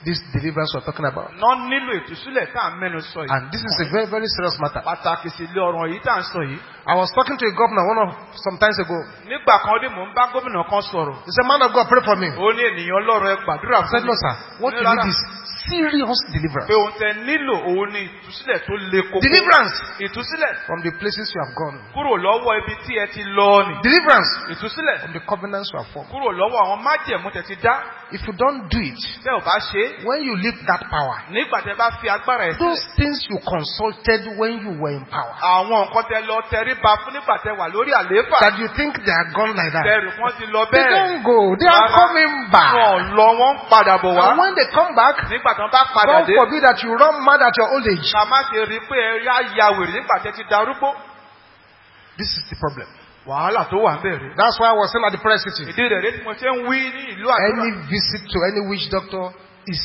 this deliverance we're talking about.
Wọ́n nílò ìtúsílẹ̀ tá à ń mẹ́nu sọ yìí.
And this is a very, very serious matter.
Pàtàkì sí ilé ọ̀rọ̀ yìí tá à ń sọ yìí.
I was talking to a governor some times ago.
Nígbà kan dé mò ń bá gómìnà kan sọ̀rọ̀.
He said, "Man of God, pray for me."
Ó ní ènìyàn Ọlọ́run ẹ gbàdúrà
I said,
fún
"No,
mi.
sir. What you need is serious deliverance.
Pé ohun tẹ nílò òun ni ìtúsílẹ̀ tó le koko.
Deliverance
Ìtúsílẹ̀
from the places you have gone.
kúrò lọ́wọ́ ibi tí ẹ ti lọ nì.
Deliverance
Ìtúsílẹ̀
from the covenants you have formed.
kúrò lọ́wọ́ àwọn májẹ̀mú tẹ ti dá.
If you don't do it,
Bẹ́ẹ̀ ò bá ṣe é,
when you leave that power,
nígbà tẹ bá fi agbára ẹ̀
those
sílẹ̀.
things you consulted when you were in power,
Àwọn nǹkan tẹ lọ tẹríba fún nígbà tẹ wà lórí àlééfà.
that you think they are gone like that,
Bẹ́ẹ̀rù wọ́n ti lọ
they
bẹ́ẹ̀.
don't go. They are
Rárá.
coming back.
Wọ́n lọ wọ́n ń padà bọ̀ wá.
And when they come back,
Nígbà tán bá padà
God
dé.
forbid that you run mad at your old age.
Ká má ṣe rí i pé ẹ ya wèrè nígbà tẹ ti darúgbó.
This is the problem.
Wàhálà tó wà ń bẹ̀rẹ̀.
That's why I was saying at the prayer city,
Ìdí rẹ̀ rí tí mo ṣe ń wí ní ìlú àdúrà.
any visit to any witch doctor is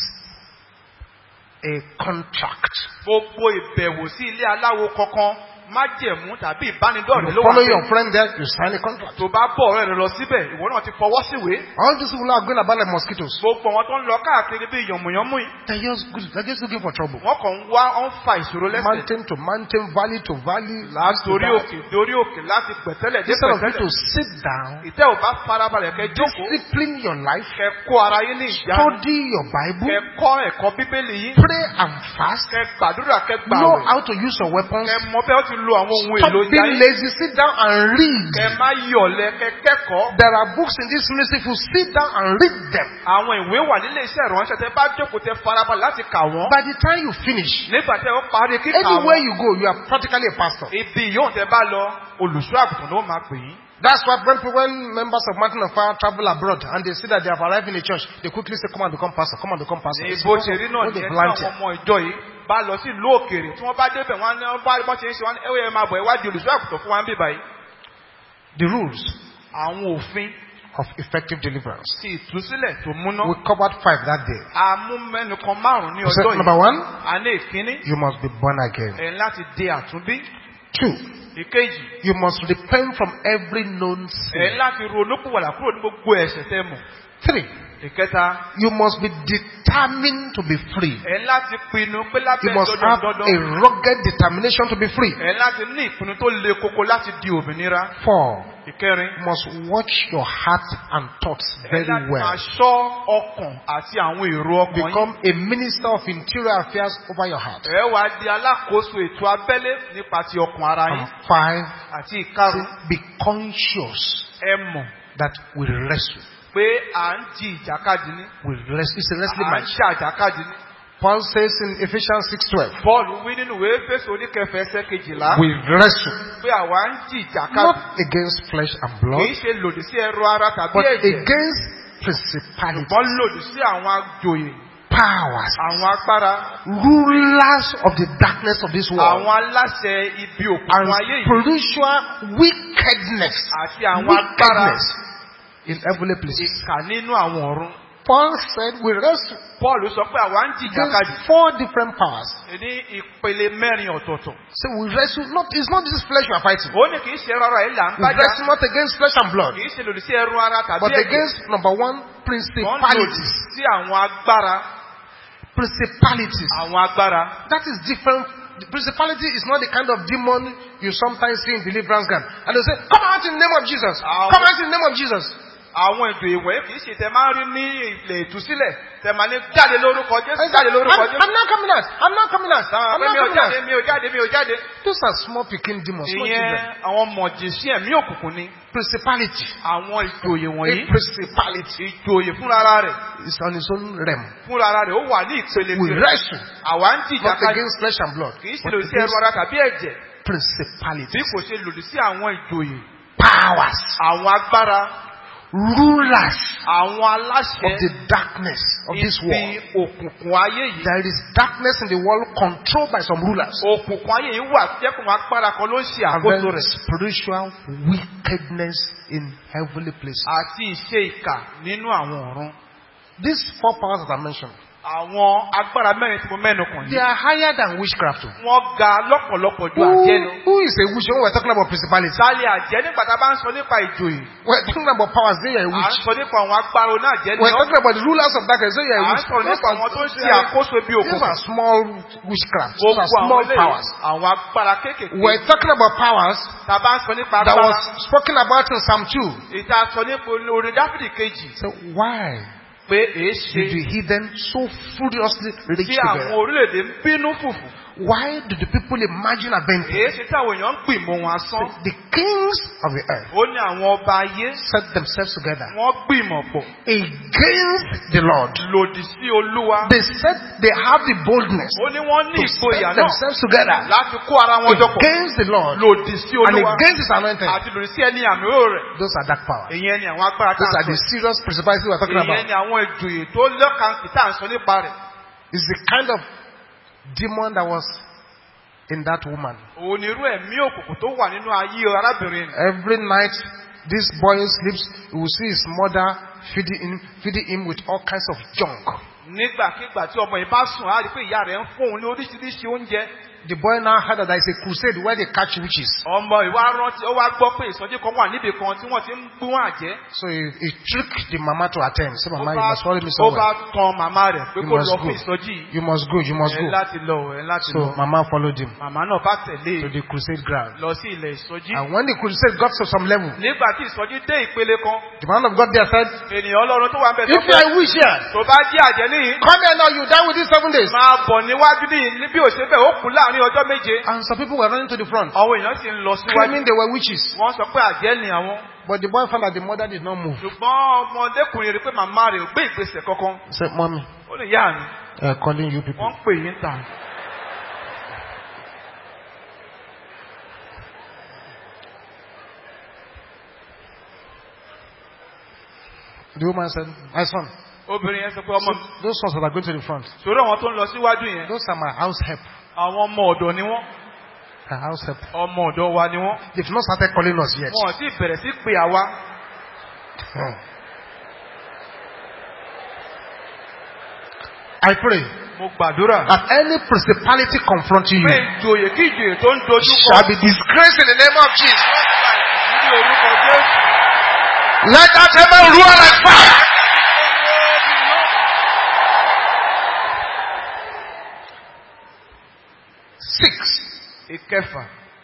a contract.
Gbogbo ìbẹ̀wò sí ilé aláwo kankan májẹ̀mú tàbí ìbánidọ́rẹ̀ẹ́
You
ló wà
follow
bẹ́ẹ̀.
your friend there, you sign a contract.
Tó bá bọ̀ ọ̀rẹ́ rẹ̀ lọ síbẹ̀, ìwọ náà ti fọwọ́ síwèé.
All these people are going about like mosquitoes.
Gbogbo àwọn tó ń lọ káàkiri bí yànmùyánmú yìí.
They're just looking for trouble.
Wọ́n kàn ń wá ọ́n fa ìṣòro lẹ́sẹ̀.
Mountain to mountain, valley to valley, land to
Látòrí
valley.
òkè dórí òkè láti pẹ̀tẹ́lẹ̀ dé
Instead of you
pẹ̀tẹ́lẹ̀.
to sit down,
Ìtẹ́ ò bá farabalẹ̀ kẹ́ jókòó.
discipline your life,
Kẹ́ kó ara yín ní ìjánu.
study your Bible,
Kẹ́ kọ́ ẹ̀kọ́ bíbélì yín.
pray and fast,
Kẹ́ gbàdúrà kẹ́
know
gbàwẹ̀.
how to use your weapons,
Kẹ́ mọ bẹ́ẹ̀ ó ti lo àwọn ohun
stop
èlò ìjà
being
yín.
lazy, sit down and read.
Kẹ́ má yọ̀lẹ̀ kẹ́ kẹ́kọ̀ọ́.
There are books in this ministry, if you sit down and read them,
Àwọn ìwé wà nílé iṣẹ́ ìránṣẹ́ tẹ́ bá jókòó tẹ́ farabalẹ̀ láti kà wọ́n.
by the time you finish,
Nígbà tẹ́ ó parí kíkà
anywhere
wọ́n.
you go, you are practically a pastor.
Ibi yóò tẹ́ bá lọ, olùṣọ́ àgùntàn ló máa pè yín.
That's why when members of Mountain of Fire travel abroad and they see that they have arrived in a church, they quickly say, "Come and become pastor, come and become pastor." It's
Ìbò
because
ṣe
of
rí náà
what they
nìyẹn tí
plant
àwọn
here.
ọmọ ìjọ yìí bá lọ sí ìlú òkèèrè tí wọ́n bá débẹ̀ wọ́n á bá bọ́n ṣe ń ṣe wọ́n ẹ wẹ́ẹ́ máa bọ̀ ẹ wá di olùṣọ́ àgùntàn fún wa ń bí báyìí.
The rules
Àwọn òfin
of effective deliverance.
ti ìtúsílẹ̀ tó múná.
We covered 5 that day.
A mú mẹ́nu kan márùn-ún ní
We said,
ọjọ́
number
yìí.
1,
A ní ìkíní,
you must be born again.
ẹ̀ láti di àtúnbí.
2,
Ìkejì,
you must repent from every known sin.
ẹ̀ láti ronúpìwàdà kúrò ní gbogbo ẹ̀ṣẹ̀ tẹ́ mọ̀.
3,
Ìkẹta,
you must be determined to be free.
ẹ̀ láti pinnu pé
You
lábẹ́
must have a
dandan.
rugged determination to be free.
Ẹ̀ láti ní ìpinnu tó le koko láti di òmìnira.
4,
Ìkẹrin,
you must watch your heart and thoughts very
ẹ̀ láti
well.
máa ṣọ́ ọkàn àti àwọn èrò ọkàn yín.
Become a minister of interior affairs over your heart.
Ẹ wá di alákòóso ètò abẹ́lé nípa ti ọkàn ara
And
yín.
5,
Àti ìkarùn-ún,
be conscious
ẹ mọ̀
that we wrestle.
pé à ń di ìjàkadì ní.
We wrestle. It's a wrestling
À ń
match.
ṣe àjàkadì ní.
Paul says in Ephesians 6:12,
Bọ́ọ̀lù wí nínú ìwé Éfésù oníkẹfẹ́ ẹsẹ̀ 12
we wrestle
pé àwa ń di ìjàkadì.
not against flesh and
Kìí
blood,
ṣe lòdì sí ẹrù ara tàbí
but
ẹ̀jẹ̀.
against principalities,
Ṣùgbọ́n lòdì sí àwọn àjòyè,
powers,
àwọn agbára,
rulers of the darkness of this world,
àwọn aláṣẹ ibi òkùnkùn ayé
and
yìí
spiritual wickedness,
àti àwọn agbára
in heavenly places.
ìkà nínú àwọn ọ̀run.
Paul said we wrestle
Pọ́ọ̀lù sọ pé àwa ń di ìjàkadì
against 4 different powers.
ní ìpele mẹ́rin ọ̀tọ̀ọ̀tọ̀.
So we wrestle not, it's not this flesh you are fighting.
Ó ní kìí ṣe rárá ẹ̀ là ń
We
bájà.
wrestle not against flesh and blood,
Kìí ṣe lòdì sí ẹrù ara tàbí
but
ẹ̀jẹ̀.
against number 1,
Wọ́n lòdì
principalities.
sí àwọn agbára.
Principalities.
Àwọn agbára.
That is different. The principality is not the kind of demon you sometimes see in deliverance camp. And they say, "Come out in the name of Jesus. Come out in the name of Jesus."
Àwọn ètò ìwẹ̀ kìí ṣe tẹ máa ń rí ní ilẹ̀ ìtúsílẹ̀ tẹ máa ní jáde lórúkọ Jésù
I
jáde
said,
lórúkọ Jésù.
I'm not coming out. I'm not coming out. I'm not
Mi ò
coming
jáde
out.
mi ò jáde mi ò jáde.
Those are small picking demons. Small children.
Ìyẹn àwọn mọ̀jìsí ẹ̀mí òkùnkùn ni.
Principality.
Àwọn ìjòyè
A
wọ̀nyí.
principality
Ìjòyè fúnra rẹ̀.
is on its own realm.
Fúnra rẹ̀ ó wà ní ìpele
We
tirẹ̀.
wrestle
Àwa ń jìjà
not
kájú.
against flesh and blood,
Kìí ṣe
but
lòdì sí ẹrù
against
ara tàbí ẹ̀jẹ̀. Bí
principalities,
kò ṣe lòdì sí àwọn ìjòyè.
powers,
Àwọn agbára.
rulers
Àwọn
of
aláṣẹ.
the darkness of this world.
Ibi òkùnkùn ayé yìí.
There is darkness in the world controlled by some rulers.
Òkùnkùn ayé yìí wà jẹ́kùn agbára kan ló ń ṣe
And
àkóso
then
rẹ̀.
spiritual wickedness in heavenly places.
Àti ìṣe ìkà nínú àwọn ọ̀run.
These 4 powers that I mentioned,
Àwọn agbára mẹ́rin tí mo mẹ́nu kàn
They
yìí.
are higher than witchcraft.
Wọ́n ga lọ́pọ̀lọpọ̀ ju àjẹ́ lọ.
Who is a witch? When we're talking about principality,
Sálẹ̀ àjẹ́ nígbà tá a bá ń sọ nípa ìjòyè.
we're talking about powers. They are a
À ń
witch.
sọ nípa àwọn agbára oná àjẹ́ ni
We're
ọ́.
talking about the rulers of darkness. They are a
À ń
witch.
sọ̀rọ̀ nípa àwọn tó ń ṣe àkóso bí
These
òkùnkùn.
are small witchcraft. These are
Gbogbo
small
àwọn eléyìí,
powers.
àwọn agbára kéékèèké.
We're talking about powers
Tá a bá ń sọ nípa
that
agbára.
was spoken about in Psalm 2.
Ìta sọ nípa orin Dáfídì kejì.
So why
Pé èé
did the
ṣe
heathen so furiously rage
tí àwọn
together?
orílẹ̀-èdè ń bínú fùfù.
Why did the people imagine a venting?
Èé ṣe tí àwọn èèyàn ń gbìmọ̀ wọn asán.
The kings of the earth
Ó ní àwọn ọba ayé.
set themselves together
Wọ́n gbìmọ̀ pọ̀
against the Lord.
lòdì sí Olúwa.
They said they have the boldness
Ó ní wọ́n ní
to
ìgboyà
set
náà
themselves together
láti kó ara wọn jọ pọ̀
against the Lord
lòdì sí
and
Olúwa
against his anointed.
àti lòdì sí ẹni àmì òrò rẹ̀.
Those are dark powers.
Ìyẹn ni àwọn agbára tá
Those
à
are
ń
the
sọ.
serious principalities we're talking
Ìyẹn
about.
ni àwọn ìjòyè tó lọ́kànkì tá à ń sọ nípa rẹ̀.
It's the kind of demon that was in that woman.
Òun ni irú ẹ̀mí òkùnkùn tó wà nínú ayé arábìnrin.
Every night this boy sleeps, you will see his mother feeding him with all kinds of junk.
Nígbàkigbà tí ọmọ yìí bá sùn, á rí pé ìyá rẹ̀ ń fún òun ní oríṣiríṣi oúnjẹ.
The boy now heard that there is a crusade where they catch witches.
Ọmọ ìwà rántí, ó wá gbọ́ pé ìsọjí kan wà níbì kan tí wọ́n ti ń gbóhùn àjẹ́.
So he tricked the mama to attend. Say, Mama, you
Ó
must follow me
bá
somewhere.
tan màmá rẹ̀ pé
You
kó
must
lọ
go.
fún ìsọjí yìí.
You must go. You must
Ẹ
go.
láti lọ, ẹ láti
So
lọ.
Mama followed him
Màmá náà bá
to
tẹ̀lé
the crusade ground.
lọ sí ilẹ̀ ìsọjí.
And when the crusade got to some level,
Nígbà tí ìsọjí dé ìpele kan,
the man of God there said,
ènìyàn Ọlọ́run tó wà ń bẹ̀
if you are a witch here,
tó bá jẹ́ àjẹ́ níyìn,
come here now, you die within 7 days.
máa bọ̀ níwájú níyìn ní bí ó ṣe bẹ̀ ó kú láàrin ọjọ́ méje.
And some people were running to the front,
Àwọn èèyàn sì ń lọ síwájú.
claiming they were witches.
Wọ́n sọ pé àjẹ́ ni àwọn.
But the boy found that the mother did not move.
Ṣùgbọ́n ọmọdékùnrin rí pé màmá rẹ̀ ò gbé ìgbésẹ̀ kankan.
He said, Mommy,
Ó ní ìyá mi,
calling you people.
wọ́n ń pè yín tà.
The woman said, my son,
Obìnrin yẹn sọ pé ọmọ mi.
those ones that are going to the front,
Sòrò àwọn tó ń lọ síwájú yẹn,
those are my house help.
àwọn ọmọ ọ̀dọ̀ ni wọ́n.
Her house help.
Ọmọ ọ̀dọ̀ wa ni wọ́n.
They've not started calling us yet.
Wọ́n ti bẹ̀rẹ̀ sí pé àwa.
I pray
Mo gbàdúrà.
that any principality confronting
Pé
you
ìjòyè kí ìjòyè tó ń dojú kọ.
shall be disgraced in the name of Jesus.
Ní orúkọ Jésù.
Let that heaven roar like fire. Six,
Ìkẹfà.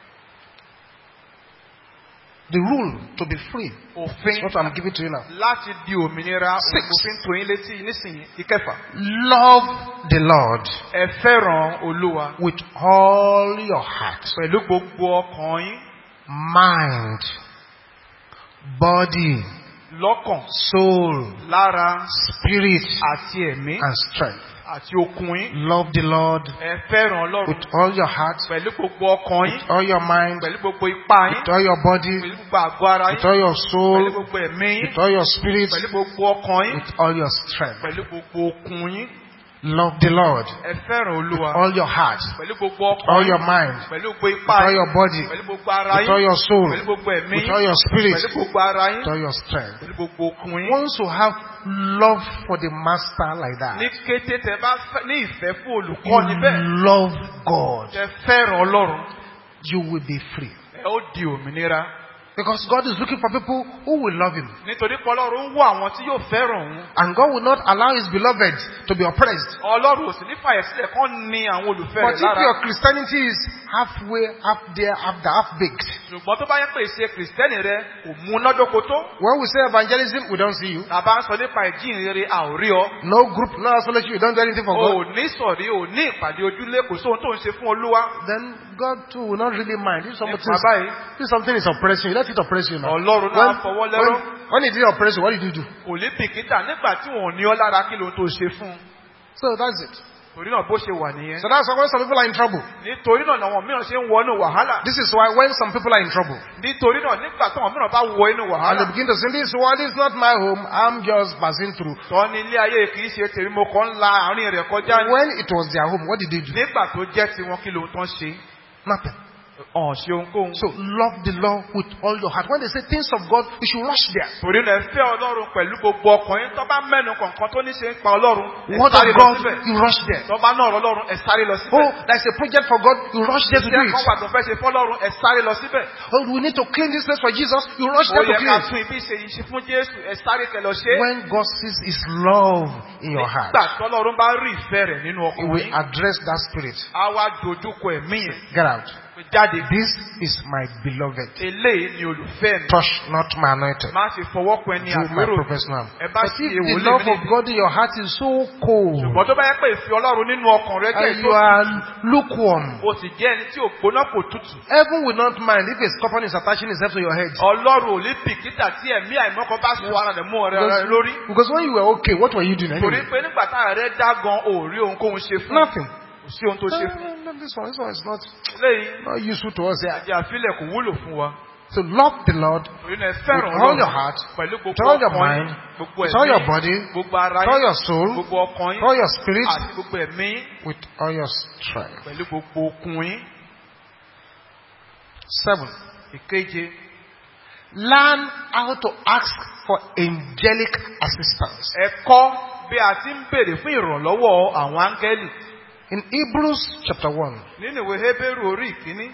the rule to be free.
Òfin
That's what I'm giving to you now.
láti di òmìnira.
Six.
Òfin tó yín létí nísìnyí. Ìkẹfà.
Love the Lord
Ẹ fẹ́ràn Olúwa
with all your heart,
pẹ̀lú gbogbo ọkàn yín.
mind, body,
Lọ́kàn,
soul,
lára
spirit,
àti ẹ̀mí
and strength.
àti okun yín.
Love the Lord
Ẹ fẹ́ràn Ọlọ́run
with all your heart,
pẹ̀lú gbogbo ọkàn yín.
with all your mind,
Pẹ̀lú gbogbo ipá yín.
with all your body,
Pẹ̀lú gbogbo àgọ́ ara
with
yín.
all your
Pẹ̀lú
soul,
gbogbo ẹ̀mí yín.
with all your spirit,
Pẹ̀lú gbogbo ọkàn yín.
with all your strength.
Pẹ̀lú gbogbo okun yín.
Love the Lord
Ẹ fẹ́ràn
with
Olúwa
all your heart,
pẹ̀lú gbogbo
with all
ọkàn
your
yín.
mind,
Pẹ̀lú gbogbo
with
ipá
all
yín.
your body,
Pẹ̀lú gbogbo ara
with all
yín.
your soul,
Pẹ̀lú gbogbo ẹ̀mí
with
yín.
all your spirit,
Pẹ̀lú gbogbo ara yín.
with all your strength.
Pẹ̀lú gbogbo okun yín.
Once you have love for the master like that,
Ní kété tẹ bá ní ìfẹ́ fún olùkọ́ níbẹ̀.
you love God,
Tẹ fẹ́ràn Ọlọ́run.
you will be free.
Ẹ ó di òmìnira.
Because God is looking for people who will love Him.
Nítorí pé Ọlọ́run ń wá àwọn tí yóò fẹ́ràn òun.
And God will not allow His beloved to be oppressed.
Ọlọ́run ò sì ní fàyè sílẹ̀ kán ní àwọn olùfẹ́
But
rẹ̀
if
lára.
your Christianity is halfway, half there, half baked,
Ṣùgbọ́n tó bá yẹ pé ìṣe kìrìsìtẹ́nì rẹ kò mú nádóko tó.
when we say evangelism, we don't see you.
Tàbá ń sọ nípa ìjíhìnrere a ò rí ọ.
No group, no isolation, you don't do anything for God.
O ò ní sọ̀rí, o ò ní ìpàdé ojúlé, kò sóhun tó ń ṣe fún Olúwa.
Then God too will not really mind. If
Nípa báyìí,
something is oppressing you, let it oppress you now.
Ọlọ́run náà fọwọ́ lẹ́rọ̀.
When it did oppress you, what did you do?
Kò lè bìkítà nígbà tí wọn ò ní ọ lára kí ló tó ṣe fún un.
So that's it.
Torí náà bó ṣe wà nìyẹn.
So that's why when some people are in trouble.
Nítorí náà làwọn mìíràn ṣe ń wọnú wàhálà.
This is why when some people are in trouble,
Nítorí náà nígbà tí àwọn mìíràn bá wọ inú
and they
wàhálà.
begin to say, this world is not my home, I'm just passing through.
Tọ́ni ilé ayé kì í ṣe tèmi, mo kàn ń la àárín rẹ̀ kọjá ní.
When it was their home, what did they do?
Nígbà tó jẹ́ tiwọn kí ló tán ṣe.
Nothing.
ṣe ohunkóhun.
So love the Lord with all your heart. When they say things of God, you should rush there.
Torí náà ẹ fẹ́ Ọlọ́run pẹ̀lú gbogbo ọkàn yín. Tó bá mẹ́nu kọ̀ọ̀kan tó ní ṣe ń pa Ọlọ́run, ẹ
Word
sáré
of
lọ
God,
síbẹ̀.
you rush there.
Tó bá náà ọ̀rọ̀ Ọlọ́run, ẹ sáré lọ síbẹ̀.
Oh, there's a project for God, you rush there to do
Iṣẹ́
it.
kan wà tó fẹ́ ṣe fọ́lọ́run, ẹ sáré lọ síbẹ̀.
Oh, we need to clean this place for Jesus, you rush
Ó
there to
yẹ
clean
ká
it.
tún ibi ṣe yìí fún Jésù, ẹ sáré kẹ́ lọ ṣe.
When God sees His love in your heart,
Nígbà tọ́lọ́run bá rí ìfẹ́ rẹ̀ nínú
He
ọkàn
will
yín,
address that spirit.
á wá dojúkọ ẹ̀mí yẹn.
Get out.
Jáde.
This is my beloved.
Eléyìí ni olùfẹ́ mi.
Touch not my anointed.
Má ṣe fọwọ́ pẹ́ ní
Do my
àpérò.
prophet's name.
Ẹ bá
But
ṣe
if
èwo
the
lé
love
mi
of
níbi.
God in your heart is so cold,
Ṣùgbọ́n tó bá yẹ pé ìfẹ́ Ọlọ́run nínú ọkàn rẹ jẹ́
and you are lukewarm,
o sì jẹ́ ẹni tí ò gbóná kò tutù.
heaven will not mind if a scorpion is attaching itself to your head.
Ọlọ́run ò lè bìkítà tí ẹ̀mí àìmọ́kàn bá sọ ara rẹ̀ mú ọ̀rẹ́ rẹ̀ lórí.
Because when you were okay, what were you doing
Torí
anyway?
pé nígbà tára rẹ̀ dá gan ò rí ohunkóhun ṣe fún.
Nothing.
Kò sí ohun tó ṣe fún.
No, this one is not
Eléyìí
useful to us here.
ẹ̀jẹ̀ àfilẹ̀ kò wúlò fún wa.
So love the Lord
Torí náà ẹ
with
fẹ́ràn
all your
Ọlọ́run
heart,
pẹ̀lú
with
gbogbo
all your
ọkàn
mind,
yín, gbogbo
with all your
ẹ̀mí,
body,
gbogbo ara
with all
yín,
your soul,
gbogbo ọkàn
with
yín,
all your spirit,
àti gbogbo ẹ̀mí yín,
with all your strength.
pẹ̀lú gbogbo okun yín.
7.
Ìkeje,
Learn how to ask for angelic assistance.
ẹ kọ́ bí a ti ń béèrè fún ìrànlọ́wọ́ àwọn áńgẹ́lì.
In Hebrews chapter 1,
Nínú ìwé Hébérù orí ìkíní,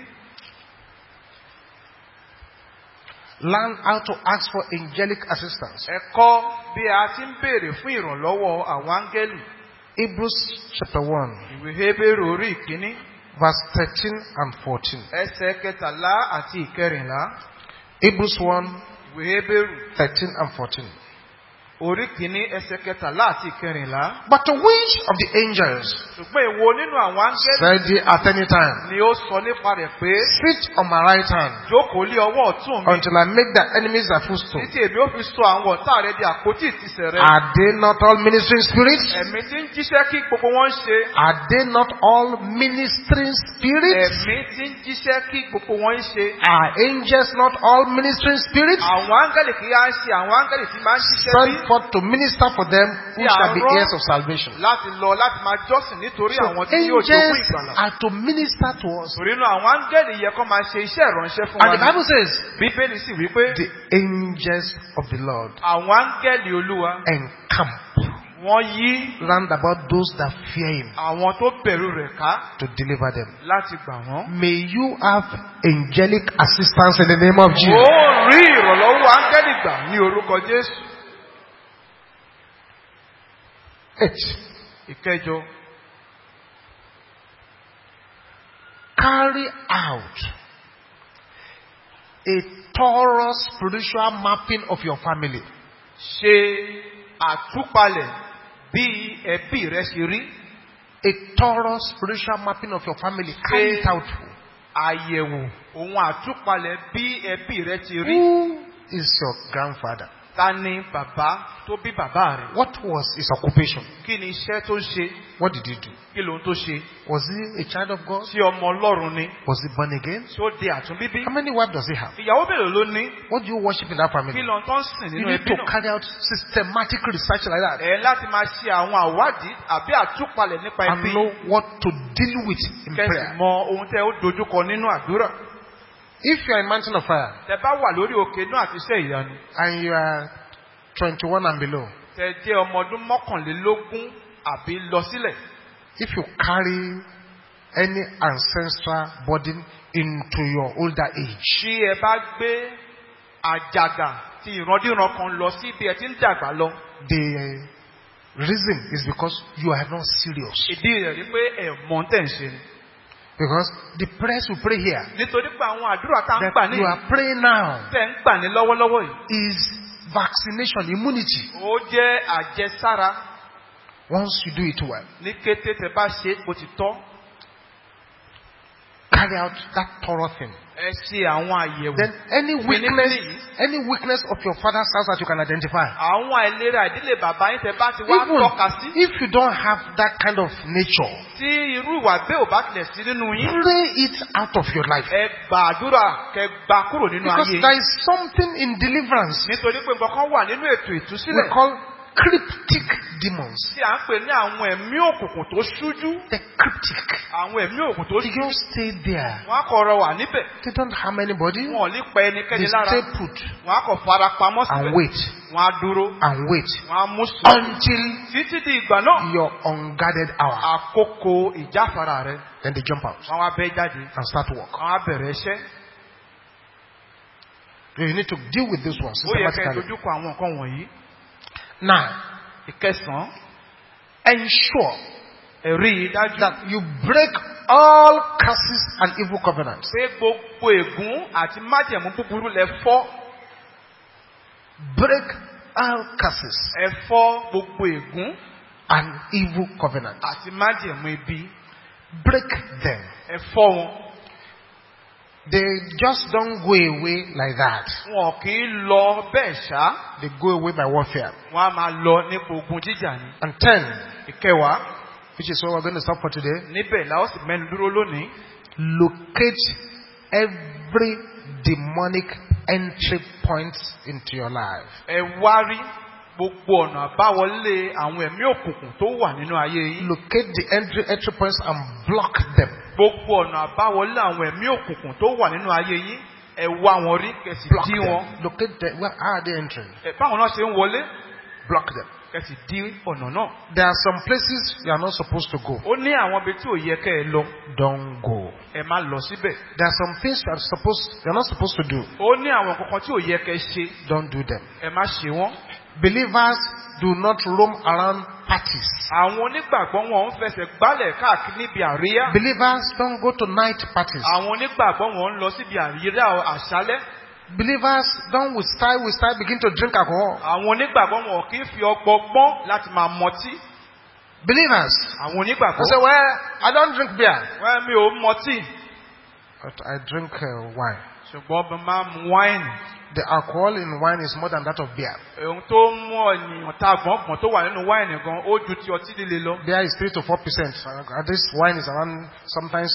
learn how to ask for angelic assistance.
ẹ kọ́ bí a ti ń béèrè fún ìrànlọ́wọ́ àwọn áńgẹ́lì.
Hebrews chapter 1,
Ìwé Hébérù orí ìkíní,
verse 13 and 14.
ẹsẹ̀ kẹtàlá àti ìkẹrìnlá.
Hebrews 1,
Ìwé Hébérù
13 and 14.
orí ìkíní, ẹsẹ̀ kẹtàlá àti ìkẹrìnlá.
But to which of the angels
Ṣùgbọ́n èwo nínú àwọn áńgẹ́lì
said ye at any time,
ni ó sọ nípa rẹ̀ pé
sit on my right hand
jókòó lé ọwọ́ ọ̀tún mi
until I make thy enemies thy footstool?
títí èmi ó fi sọ àwọn ọ̀tá rẹ̀ di àpótí ìtìsẹ̀ rẹ̀.
Are they not all ministering spirits?
Ẹ̀mí tí ń jíṣẹ́ kí gbogbo wọn ń ṣe.
Are they not all ministering spirits?
Ẹ̀mí tí ń jíṣẹ́ kí gbogbo wọn ń ṣe.
Are angels not all ministering spirits?
Àwọn áńgẹ́lì kì í á ń ṣe àwọn áńgẹ́lì tí máa ń jíṣẹ́
Sent
bí
forth to minister for them who shall be heirs of salvation.
láti lọ láti máa jọ́sìn nítorí
So
àwọn tí yóò jogún
angels
ìgbàlà.
are to minister to us.
Torí náà àwọn áńgẹ́lì yẹ kó máa ṣe iṣẹ́ ìránṣẹ́ fún
And
wa.
the Bible says,
Bíbélì sì wí pé
the angels of the Lord
àwọn áńgẹ́lì Olúwa
encamp
wọ́n yí
round about those that fear him
àwọn tó bẹ̀rù rẹ̀ ká
to deliver them.
láti gbà wọ́n.
May you have angelic assistance in the name of
Ó
Jesus.
rí ìrànlọ́wọ́ áńgẹ́lì gbà ní orúkọ Jésù.
8.
Ìkẹjọ,
Carry out a thorough spiritual mapping of your family.
ṣe àtúpalẹ̀ bí ẹbí rẹ ṣe rí.
A thorough spiritual mapping of your family. Carry it out.
Àyẹ̀wò òun àtúpalẹ̀ bí ẹbí rẹ ti rí.
Who is your grandfather?
Ta ni bàbá tó bí bàbá rẹ̀?
What was his occupation?
Kí ni iṣẹ́ tó ń ṣe?
What did he do?
Kí lóhun tó ṣe?
Was he a child of God?
Tí ọmọ Ọlọ́run ni?
Was he born again?
Tí ó di àtúnbíbí?
How many wives does he have?
Ìyàwó mélòó ló ní?
What do you worship in that family?
Kí lóhun tó ń sìn
You
nínú
need
ẹbí
to
náà?
carry out systematic research like that
Ẹ láti máa ṣe àwọn àwádìí àbí àtúpalẹ̀ nípa
and
ẹbí.
know what to deal with in
Kẹ́sì
prayer.
mọ ohun tẹ́ ó dojúkọ nínú àdúrà.
If you are a mountain of fire
Tẹ bá wà lórí òkè náà àti iṣẹ́ ìyanu.
and you are 21 and below,
Tẹ jẹ́ ọmọ ọdún mọ́kànlélógún àbí lọ sílẹ̀.
if you carry any ancestral burden into your older age,
Tí ẹ bá gbé àjàgà ti ìrandíran kan lọ sí ibi ẹ ti ń dàgbà lọ.
the reason is because you are not serious.
Ìdí rẹ̀ ni pé ẹ̀mọ́ tẹ̀ ń ṣe ni.
Because the prayers we pray here,
Nítorí pé àwọn àdúrà tá ń gbà
that
ní
you are praying now,
tẹ̀ ń gbà ní lọ́wọ́lọ́wọ́ yìí.
is vaccination, immunity.
Ó jẹ́ àjẹsára.
Once you do it well,
Ní kété tẹ bá ṣe bó ti tọ́.
carry out that thorough thing.
Ẹ ṣe àwọn àyẹ̀wò.
Then any weakness of your father's house that you can identify.
Àwọn àìlera ìdílé bàbá yín tẹ bá ti wá tọ́ka sí.
If you don't have that kind of nature,
Tí irú ìwà bẹ́ẹ̀ ò bá tilẹ̀ sí nínú yín.
pray it out of your life.
Ẹ gbàdúrà kẹ gbà kúrò nínú
Because
ayé
there
yín.
is something in deliverance
Nítorí pé nǹkan kan wà nínú ètò
we
ìtúsílẹ̀.
call
cryptic demons.
Tí à ń pè ní àwọn ẹ̀mí òkùnkùn tó ṣújú.
The cryptic.
Àwọn ẹ̀mí òkùnkùn tó
They
ṣújú.
just stay there.
Wọ́n á kọ̀ ọ̀rọ̀ wà níbẹ̀.
They don't harm anybody.
Wọ́n ò ní pa
They
ẹnikẹ́ni lára.
stay put
Wọ́n á kọ̀ fara pamọ́
and
síbẹ̀.
wait
Wọ́n á dúró.
and wait
Wọ́n á mú sùn.
until
Títí di ìgbà náà.
your unguarded hour.
Àkókò ìjáfara rẹ̀.
Then they jump out
Wọ́n á bẹ́ jáde.
and start work.
Wọ́n á bẹ̀rẹ̀ iṣẹ́.
You need to deal with this one
Ó yẹ kẹ́ ẹ
systematically.
dojúkọ àwọn nǹkan wọ̀nyí.
Now,
Ìkẹsàn-án.
ensure
Ẹ̀rí dájú.
that you break all curses and evil covenants.
Pé gbogbo ègún àti májẹ̀mú búburú lẹ fọ́.
Break all curses
Ẹ fọ́ gbogbo ègún
and evil covenants.
àti májẹ̀mú ibi.
Break them.
Ẹ fọ́ wọn.
They just don't go away like that.
Wọn kì í lọ bẹ́ẹ̀ ṣá.
They go away by warfare.
Wọ́n á máa lọ nípa ogun jíjà ni.
And 10,
Ìkẹwàá.
which is what we're going to stop for today.
Níbẹ̀ la ó sì mẹ́nu dúró lónìí.
Locate every demonic entry point into your life.
Ẹ wá rí gbogbo ọ̀nà àbáwọlé àwọn ẹ̀mí òkùnkùn tó wà nínú ayé yín.
Locate the entry points and block them.
Gbogbo ọ̀nà àbáwọlé àwọn ẹ̀mí òkùnkùn tó wà nínú ayé yín. Ẹ wá wọn rí kẹsì
Block
dí wọn.
them. Locate them. Where are they entering?
Báwọn náà ṣe ń wọlé.
Block them.
Kẹsì dí ọ̀nà náà.
There are some places you are not supposed to go.
Ó ní àwọn ibi tí ò yẹ kẹ́ ẹ lọ.
Don't go.
Ẹ má lọ síbẹ̀.
There are some things you are not supposed to do.
Ó ní àwọn kankan tí ò yẹ kẹ́ ẹ ṣe.
Don't do them.
Ẹ má ṣe wọ́n.
Believers do not roam around parties.
Àwọn onígbàgbọ́ wọn ń fẹsẹ̀ gbálẹ̀ káàkiri níbi àríyá.
Believers don't go to night parties.
Àwọn onígbàgbọ́ wọn ń lọ síbi àríyá àṣálẹ́.
Believers don't with style begin to drink alcohol.
Àwọn onígbàgbọ́ wọn kì í fi ọgbọ́n láti máa mọtí.
Believers.
Àwọn
I say,
onígbàgbọ́.
well, I don't drink beer.
Wọ́n mi ò mọtí.
But I drink wine.
Ṣùgbọ́n mo máa mu wáìnì.
The alcohol in wine is more than that of beer.
Ohun tó mú ènìyàn ta gbọ̀ngbọ̀n tó wà nínú wáìnì gan, ó ju ti ọtí líle lọ.
Beer is 3 to 4%. This wine is around sometimes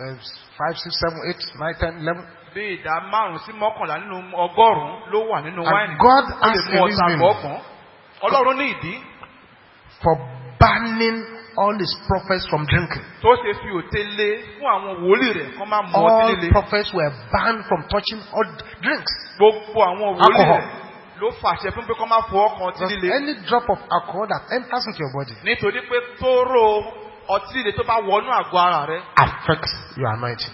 5, 6, 7, 8, 9, 10, 11.
Bí ìdá 5 sí 11 nínú ọgọ́rùn-ún ló wà nínú wáìnì.
And God
Ó lè
has
mú
a
ọta
reason
gbọ̀ngbọ̀n. Ọlọ́run ní ìdí
for banning all his prophets from drinking.
tó ṣe fi òté lé fún àwọn wòlíì rẹ̀ kán máa mu ọtí
All
líle.
prophets were banned from touching all drinks.
Gbogbo àwọn wòlíì
Alcohol.
rẹ̀ ló fàṣẹ fún pé kán máa fọwọ́ kan ọtí
Because
líle.
any drop of alcohol that enters into your body
Nítorí pé tóró ọtí líle tó bá wọnú àgọ́ ara rẹ̀
affects your anointing.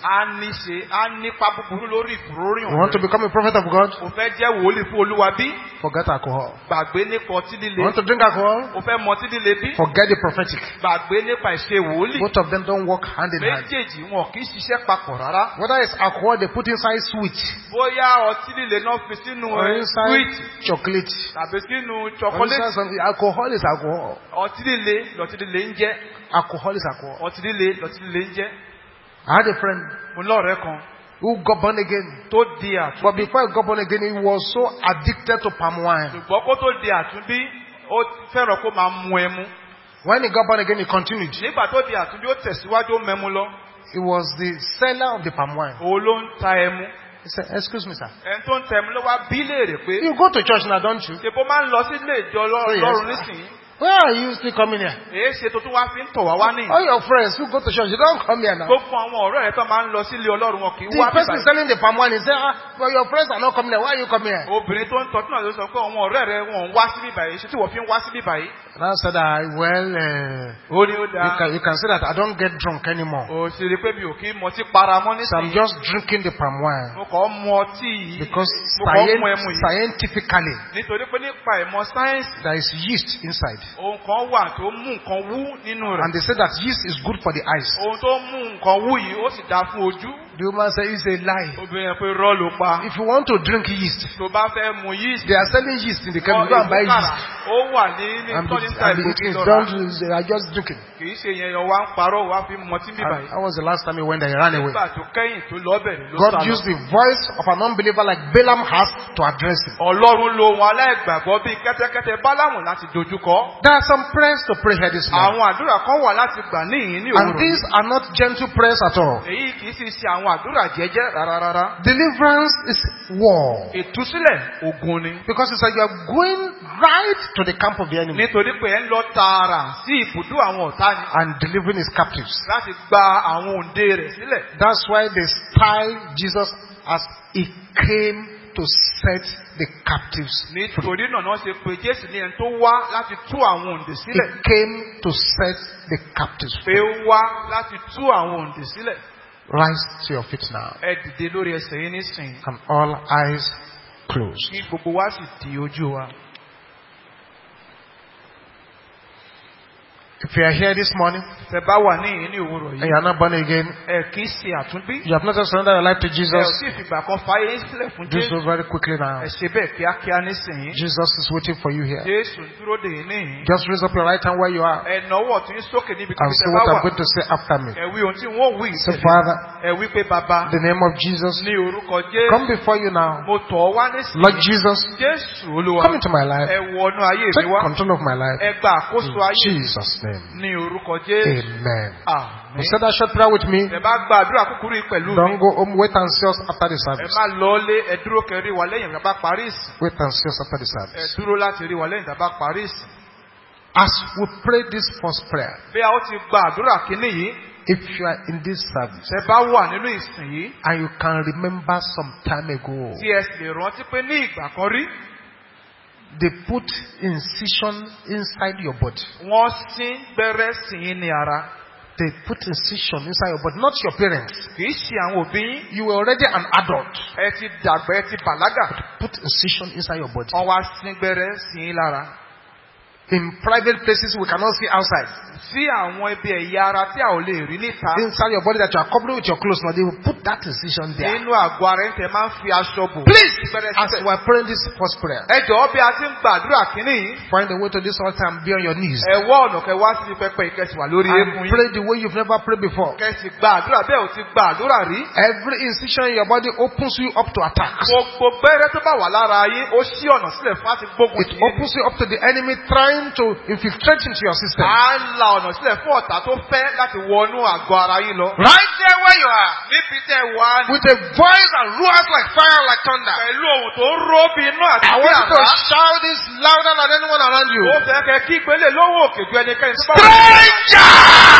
á nípa búburú lórí ìfòróríyàn
You want to
rẹ̀.
become a prophet of God?
O fẹ́ jẹ́ wòlíì fún Olúwa bí?
Forget alcohol.
Gbàgbé nípa ọtí
You
líle.
want to drink alcohol?
O fẹ́ mu ọtí líle bí?
Forget the prophetic.
Gbàgbé nípa ìṣe wòlíì.
Both of them don't work hand in hand.
Méjèèjì wọn kì í ṣiṣẹ́ papọ̀ rárá.
Whether it's alcohol they put inside sweet
Bóyá ọtí líle náà fi sínú
or inside
sweet
chocolate.
tàbí sínú
Or
chocolate.
inside something. Alcohol is alcohol.
Ọtí líle lọtí líle ń jẹ́.
Alcohol is alcohol.
Ọtí líle lọtí líle ń jẹ́.
I had a friend
Mo lọ́rẹ̀ẹ́ kan
who got born again.
tó di àtúnbí.
But before he got born again, he was so addicted to palm wine.
Ṣùgbọ́n kó tó di àtúnbí, ó fẹ́ràn kó máa mu ẹmu.
When he got born again, he continued.
Nígbà tó di àtúnbí, ó tẹ̀síwájú ó mẹ́mu lọ.
He was the seller of the palm wine.
Òun ló ń ta ẹmu.
He said, excuse me, sir.
Ẹni tó ń ta ẹmu ló wá bí léèrè pé
You go to church now, don't you?
ṣe bó máa ń lọ sí ilé ìjọ Ọlọ́run nísìnyí.
Where are you still coming here?
Èé ṣe tó tún wá fi ń tọ̀ wá wá ní.
All your friends who go to church, you don't come here now.
Gbogbo àwọn ọ̀rẹ́ rẹ̀ tó máa ń lọ sí ilé Ọlọ́run wọn kì í
The
wá
person
bíbáyìí.
selling the palm wine, he said, but your friends are not coming here. Why are you coming here?
Obìnrin tó ń tọ́jú náà ló sọ pé àwọn ọ̀rẹ́ rẹ̀ wọn ń wá sí bíbáyìí. Ṣé tí wọ́n fi ń wá sí bíbáyìí?
And I said, well,
Ó ní ó dáa.
you can say that I don't get drunk anymore.
Ó sì rí pé mi ò kí ń mọtí para mọ́
So I'm
nísìnyí.
just drinking the palm wine.
Mo kàn ń mu ọtí yìí.
Because
Mo kàn ń mu ẹmu yìí.
scientifically,
Nítorí pé nípa ìmọ̀ sáyẹ́nsì,
there is yeast inside.
ohun kan wà tó mú nǹkan wú nínú
And
rẹ̀.
they say that yeast is good for the eyes.
Ohun tó mú nǹkan wú yìí ó sì dáa fún ojú.
The woman said it's a lie.
Obìnrin yẹn pé rọ́ ló pa.
If you want to drink yeast,
Tó bá fẹ́ mu yeast,
they are selling yeast in the chemist. Go and buy yeast.
ó wà ní
And
tọ́jú níta ìgbòkè lọ́ra.
they are just drinking.
Kì í ṣe yẹn yọ wá ń parọ́ wá fi mọtí bíbà yìí.
That was the last time he went there. He ran away.
Nígbà tó kẹ́yìn tó lọ bẹ̀rẹ̀ ló
God
sá lọ.
used the voice of an unbeliever like Balaam has to address him.
Ọlọ́run lo ohun aláìgbàgbọ́ bíi kẹ́tẹ́kẹ́tẹ́ Bálámù láti dojúkọ.
There are some prayers to pray here this morning.
Àwọn àdúrà kan wà láti gbà níyìn ní
And
òwúrọ̀.
these are not gentle prayers at all.
Èyí kì í sì ṣe àwọn àwọn àdúrà jẹ́jẹ́ rárá.
Deliverance is war.
Ìtúsílẹ̀ ogun ni.
Because it's like you are going right to the camp of the enemy
Nítorí pé ẹ ń lọ tààrà sí ibùdó àwọn ọ̀tá ni.
and delivering his captives.
Láti gba àwọn òǹdè rẹ̀ sílẹ̀.
That's why they style Jesus as he came to set the captives free.
Nítorí náà wọ́n ṣe pé Jésù ní ẹni tó wá láti tú àwọn òǹdè
He
sílẹ̀.
came to set the captives
Pé
free.
ó wá láti tú àwọn òǹdè sílẹ̀.
Rise to your feet now.
Ẹ dìde lórí ẹsẹ̀ yín nísìnyí.
And all eyes closed.
Kí gbogbo wa sì di ojú wa.
If you are here this morning
Tẹ́ bá wà ní ìní òwúrọ̀
and
yìí.
you are not born again,
Ẹ kì í ṣe àtúnbí.
you have not just surrendered your life to
Ẹ ò
Jesus,
sì fìgbà kan fàyè yín sílẹ̀ fún
do so
Jésù.
very quickly now.
Ẹ ṣe bẹ́ẹ̀ kíákíá nísìnyí.
Jesus is waiting for you here.
Jésù ń dúró dè yín níhìn.
Just raise up your right hand where you are
Ẹ nawọ́ ọ̀tún yín sókè níbi
and
kíbi
say
tẹ́
what
bá
I'm
wà.
going to say after me.
Ẹ wí ohun tí wọ́n wí
Say,
ìtẹ̀lé.
Father,
Ẹ wí pé bàbá
in the name of Jesus,
ní orúkọ
come
Jésù.
before you now.
Mo tọ̀ ọ́ wá
Lord
nísìnyí.
Jesus,
Jésù Olúwa.
come into my life.
Ẹ wọnú ayé mi
Take
wá.
control of my life.
Ẹ gba àkóso
In
ayé mi.
Jesus' name.
Ní orúkọ Jésù.
Amen. You
Àmín.
said that short prayer with me.
Ẹ bá gba àdúrà kúkúrú yìí pẹ̀lú mi.
Don't go home. Wait and see us after the
Ẹ
service.
má lọ lé ẹ dúró kẹrí wa lẹ́yìn tá bá parí ìsìn.
Wait and see us after the
Ẹ
service.
dúró láti rí wa lẹ́yìn tá bá parí ìsìn.
As we pray this first prayer,
Bí a ó ti gba àdúrà kínní yìí.
if you are in this service
Tẹ́ bá wà nínú ìsìn yìí.
and you can remember some time ago,
Tí ẹ sì lè rántí pé ní ìgbà kan rí.
they put incision inside your body.
Wọ́n sín gbẹ́rẹ́ sí yín ní ara.
They put incision inside your body, not your parents.
Kì í ṣe àwọn òbí yín.
You were already an adult.
Ẹ ti dàgbà ẹ ti bàlágà.
Put incision inside your body.
Wọ́n wá sín gbẹ́rẹ́ sí yín lára.
In private places we cannot see outside.
Sí àwọn ibi ẹ̀yà ara tí a ò lè rí níta.
Inside your body that you are covering with your clothes, now they will put that incision there.
Nínú àgọ́ ara ẹ̀ ń tẹ́ máa ń fi aṣọ bò.
Please,
Gbẹ́rẹ́
as
síbẹ̀.
we are praying this first prayer,
Ẹ jọ̀ọ́ bí a ti ń gbàdúrà kínní yìí.
find a way to this altar and be on your knees.
Ẹ wá ọ̀nà kẹ wá síbi pẹpẹ ìkẹsì wà lórí
And
eékún yín.
pray the way you've never prayed before.
Kẹsì gbàdúrà bẹ́ẹ̀ ò ti gbàdúrà rí.
Every incision in your body opens you up to attacks.
Gbogbo gbẹ́rẹ́ tó bá wà lára yín ó ṣí ọ̀nà sílẹ̀ fún láti gbógun
It
tì yín.
opens you up to the enemy trying to infiltrate into your system.
À ń la ọ̀nà sílẹ̀ fún ọ̀tá tó fẹ́ láti wọnú àgọ́ ara yín lọ.
Right there where you are,
Níbi tẹ́ wà ní.
with a voice that roars like fire, like thunder.
Pẹ̀lú ohun tó ń ró bí iná àti
I
bí
want you to
àrá.
shout this louder than anyone around you.
Ó fẹ́ kẹ́ kí ìpele lówó òkè ju ẹnikẹ́ni tó bá wà.
Stranger!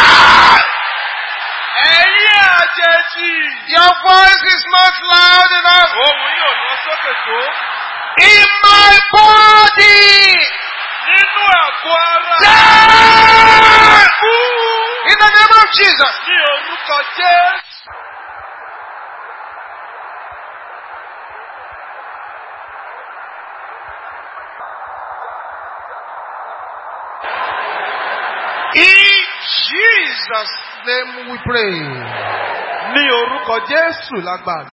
Ẹ̀yin àjèjì.
Your voice is not loud enough.
Ohùn yóò lọ sókè tó.
In my body!
Nínú àgọ́ ara.
Die!
Kú.
In the name of Jesus.
Ní orúkọ Jésù.
In Jesus' name we pray.
Ní orúkọ Jésù lágbàá.